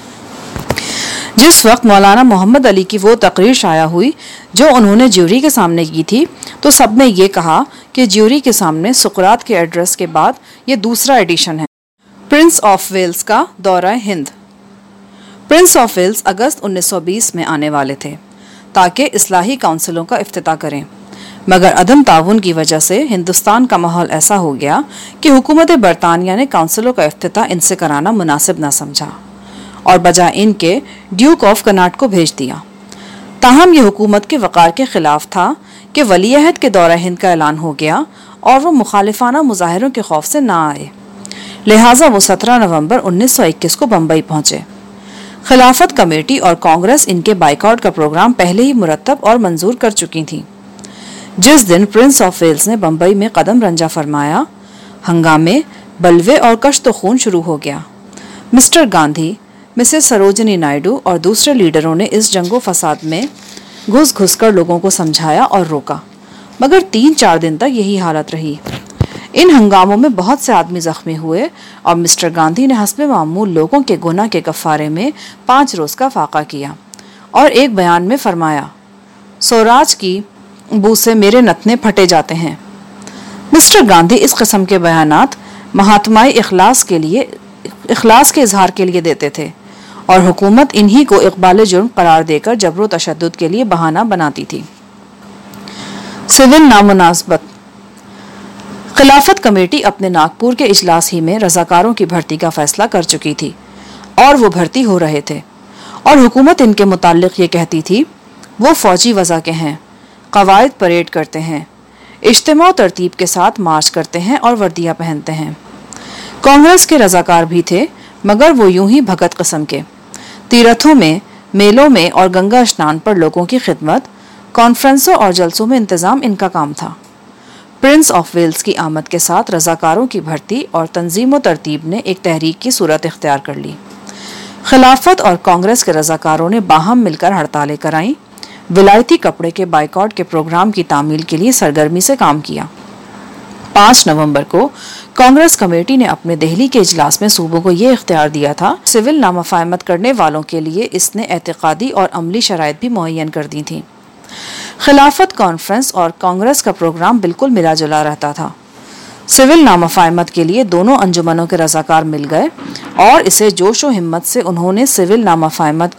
जिस वक्त मौलाना मोहम्मद अली की वो तकरीर शाया हुई जो उन्होंने ज्यूरी के सामने की थी, तो सब ने ये कहा कि ज्यूरी के सामने सुकरात के एड्रेस के बाद ये दूसरा एडिशन है। प्रिंस ऑफ वेल्स का दौरा हिंद। प्रिंस ऑफ वेल्स अगस्त 1920 में आने वाले थे ताकि इस्लाही काउंसिलों का इफ्तिताह करें, मगर अदम ताउन की वजह से हिंदुस्तान का माहौल ऐसा हो गया कि हुकूमत बरतानिया ने काउंसिलों का इफ्तिताह इनसे कराना मुनासिब न समझा और बजाय इनके ड्यूक ऑफ कर्नाट को भेज दिया। ताहम ये हुकूमत के वक़ार के ख़िलाफ़ था कि वलीअहद के दौरा हिंद का ऐलान हो गया और वो मुखालिफाना मुजाहिरों के खौफ से ना आए, लिहाजा वो 17 नवंबर 1921 को बम्बई पहुँचे। खिलाफत कमेटी और कांग्रेस इनके बाइकआउट का प्रोग्राम पहले ही मुरतब और मंजूर कर चुकी थी। जिस दिन प्रिंस ऑफ वेल्स ने बम्बई में कदम रंजा फरमाया, हंगामे, बलवे और कश्त खून शुरू हो गया। मिस्टर गांधी, मिसेस सरोजनी नायडू और दूसरे लीडरों ने इस जंगो फसाद में घुस कर लोगों को समझाया और रोका, मगर 3-4 दिन तक यही हालत रही। इन हंगामों में बहुत से आदमी जख्मी हुए और मिस्टर गांधी ने हस्बे मामूल लोगों के गुनाह के कफ़ारे में 5 रोज़ का फाका किया और एक बयान में फरमाया, स्वराज की बू से मेरे नथने फटे जाते हैं। मिस्टर गांधी इस किस्म के बयानात महात्माई इखलास के इजहार के लिए देते थे और हुकूमत इन्हीं को इक़बाल जुर्म करार देकर जबर तशद्दुद के लिए बहाना बनाती थी। सिविल नामुनासबत। खिलाफत कमेटी अपने नागपुर के इजलास ही में रजाकारों की भर्ती का फैसला कर चुकी थी और वो भर्ती हो रहे थे और हुकूमत इनके मुताल्लिक ये कहती थी वो फ़ौजी वज़ा के हैं, कवायद परेड करते हैं, इज्तिमा तरतीब के साथ मार्च करते हैं और वर्दियाँ पहनते हैं। कांग्रेस के रजाकार भी थे, मगर वो यूं ही भगत किस्म के। तीर्थों में, मेलों में और गंगा स्नान पर लोगों की खिदमत, कॉन्फ्रेंसों और जलसों में इंतज़ाम इनका काम था। प्रिंस ऑफ वेल्स की आमद के साथ रजाकारों की भर्ती और तंजीम व तरतीब ने एक तहरीक की सूरत इख्तियार कर ली। खिलाफत और कांग्रेस के रजाकारों ने बाहम मिलकर हड़तालें कराईं, विलायती कपड़े के बाइकआउट के प्रोग्राम की तामील के लिए सरगर्मी से काम किया। 5 नवंबर को कांग्रेस कमेटी ने अपने दिल्ली के इजलास में सूबों को ये इख्तियार दिया था, सिविल नामफाहमत करने वालों के लिए इसने एतकादी और अमली शराइत भी मुहैयन कर दी थी। खिलाफत कॉन्फ्रेंस और कांग्रेस का प्रोग्राम बिल्कुल मिला जुला रहता था। सिविल नामफाहमत के लिए दोनों अंजुमनों के रजाकार मिल गए और इसे जोश व हिम्मत से उन्होंने सिविल नामफाहमत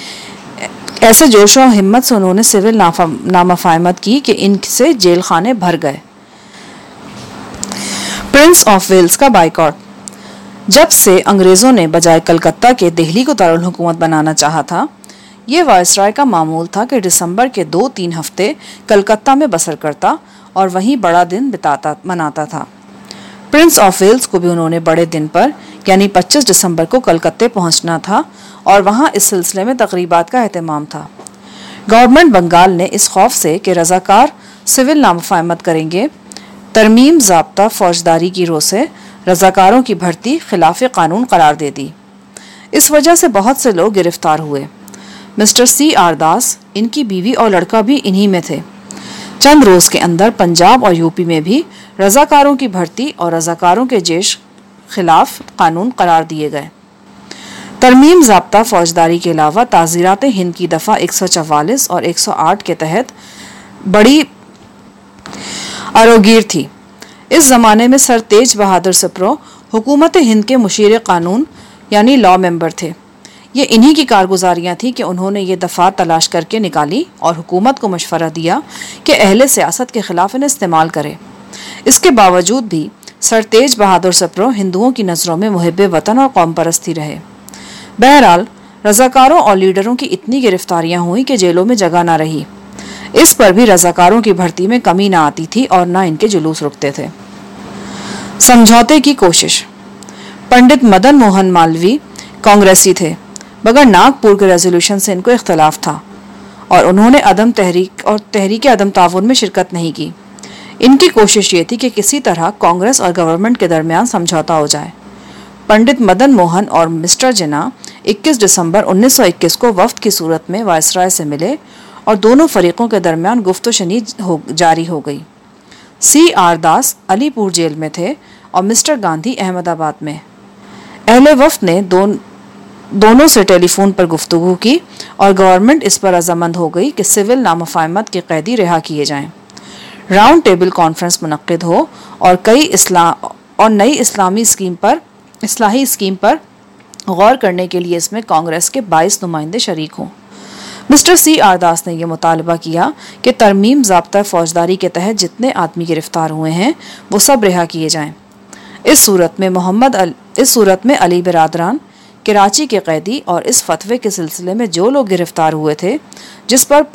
की कि इनसे जेल खाने भर गए। प्रिंस ऑफ वेल्स का बाइकआउट। जब से अंग्रेजों ने बजाय कलकत्ता के दिल्ली को दारुल हुकूमत बनाना चाहा था, ये वायसराय का मामूल था कि दिसंबर के 2-3 हफ्ते कलकत्ता में बसर करता और वहीं बड़ा दिन मनाता था। प्रिंस ऑफ वेल्स को भी उन्होंने बड़े दिन पर यानी 25 दिसंबर को कलकत्ते पहुंचना था और वहां इस सिलसिले में तकरीबात का एहतमाम था। गवर्नमेंट बंगाल ने इस खौफ से कि रजाकार सिविल नामुफ़ाहमत करेंगे, तरमीम ज़ाब्ता फौजदारी की रो से रजाकारों की भर्ती खिलाफ कानून करार दे दी। इस वजह से बहुत से लोग गिरफ्तार हुए। Mister C.R. दास, इनकी बीवी और लड़का भी इन्हीं में थे। चंद रोज़ के अंदर पंजाब और यूपी में भी रजाकारों की भर्ती और रजाकारों के जैश खिलाफ कानून करार दिए गए। तरमीम ज़ाब्ता फौजदारी के अलावा ताज़ीरात हिंद की दफ़ा 144 और 108 के तहत बड़ी आरोगीर थी। इस ज़माने में सर तेज बहादुर सिप्रो हुकूमत हिंद के मुशीर कानून यानी लॉ मेंबर थे। ये इन्हीं की कारगुजारियाँ थी कि उन्होंने ये दफ़ा तलाश करके निकाली और हुकूमत को मशवरा दिया कि अहले सियासत के ख़िलाफ़ इन्हें इस्तेमाल करे। इसके बावजूद भी सर तेज बहादुर सिप्रो हिंदुओं की नज़रों में मुहिब्बे वतन और कौम परस्ती रहे। बहरहाल रजाकारों और लीडरों की इतनी गिरफ्तारियाँ हुई कि जेलों में जगह ना रही। इस पर भी रजाकारों की भर्ती में कमी ना आती थी और ना इनके जुलूस रुकते थे। समझौते की कोशिश। पंडित मदन मोहन मालवीय कांग्रेसी थे, मगर नागपुर के रेजोल्यूशन से इनको इख्तलाफ था और उन्होंने तहरीक अदम ताउन में शिरकत नहीं की। इनकी कोशिश ये थी कि किसी तरह कांग्रेस और गवर्नमेंट के दरमियान समझौता हो जाए। पंडित मदन मोहन और मिस्टर जिन्ना 21 दिसंबर 1921 को वफ्द की सूरत में वायसराय से मिले और दोनों फरीकों के दरमियान गुफ्तगू जारी हो गई। C.R. दास अलीपुर जेल में थे और मिस्टर गांधी अहमदाबाद में। अहले वफ्द ने दोनों से टेलीफोन पर गुफ्तगू की और गवर्नमेंट इस पर रजामंद हो गई कि सिविल नामुफ़ाहमत के कैदी रिहा किए जाएं। राउंड टेबल कॉन्फ्रेंस मुनक्किद हो और नई इस्लाही स्कीम पर गौर करने के लिए इसमें कांग्रेस के 22 नुमाइंदे शरीक हों। Mister C.R. दास ने यह मुतालबा किया कि तरमीम ज़ाब्ता फौजदारी के तहत जितने आदमी गिरफ्तार हुए हैं वो सब रिहा किए जाएं। इस सूरत में अली बिरादरान, कराची के कैदी और इस फतवे के सिलसिले में जो लोग गिरफ्तार हुए थे, जिस पर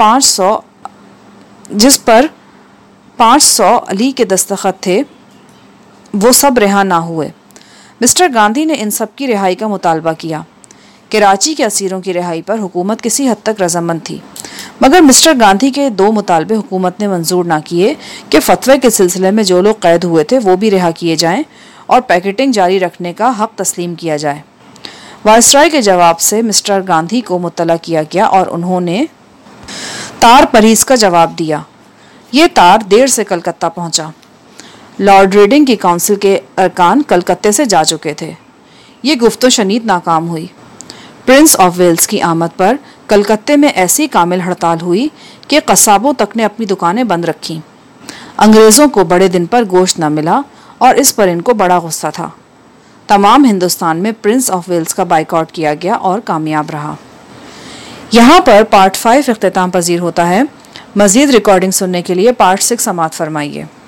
500 अली के दस्तखत थे, वो सब रिहा ना हुए। मिस्टर गांधी ने इन सब की रिहाई का मुतालबा किया। कराची के असीरों की रिहाई पर हुकूमत किसी हद तक रजामंद थी, मगर मिस्टर गांधी के 2 मुतालबे हुकूमत ने मंजूर ना किए कि फतवे के सिलसिले में जो लोग कैद हुए थे वो भी रिहा किए जाएं और पैकेटिंग जारी रखने का हक तस्लीम किया जाए। वायसराय के जवाब से मिस्टर गांधी को मुत्तला किया गया और उन्होंने तार परीस का जवाब दिया। ये तार देर से कलकत्ता पहुंचा। लॉर्ड रीडिंग की काउंसिल के अरकान कलकत्ते से जा चुके थे। ये गुफ्तो शनीद नाकाम हुई। प्रिंस ऑफ वेल्स की आमद पर कलकत्ते में ऐसी कामिल हड़ताल हुई कि कसाबों तक ने अपनी दुकानें बंद रखीं। अंग्रेज़ों को बड़े दिन पर गोश्त न मिला और इस पर इनको बड़ा गुस्सा था। तमाम हिंदुस्तान में प्रिंस ऑफ वेल्स का बाइकआउट किया गया और कामयाब रहा। यहाँ पर पार्ट 5 इख्तिताम पजीर होता है। मज़ीद रिकॉर्डिंग सुनने के लिए पार्ट 6 समाअत फरमाइए।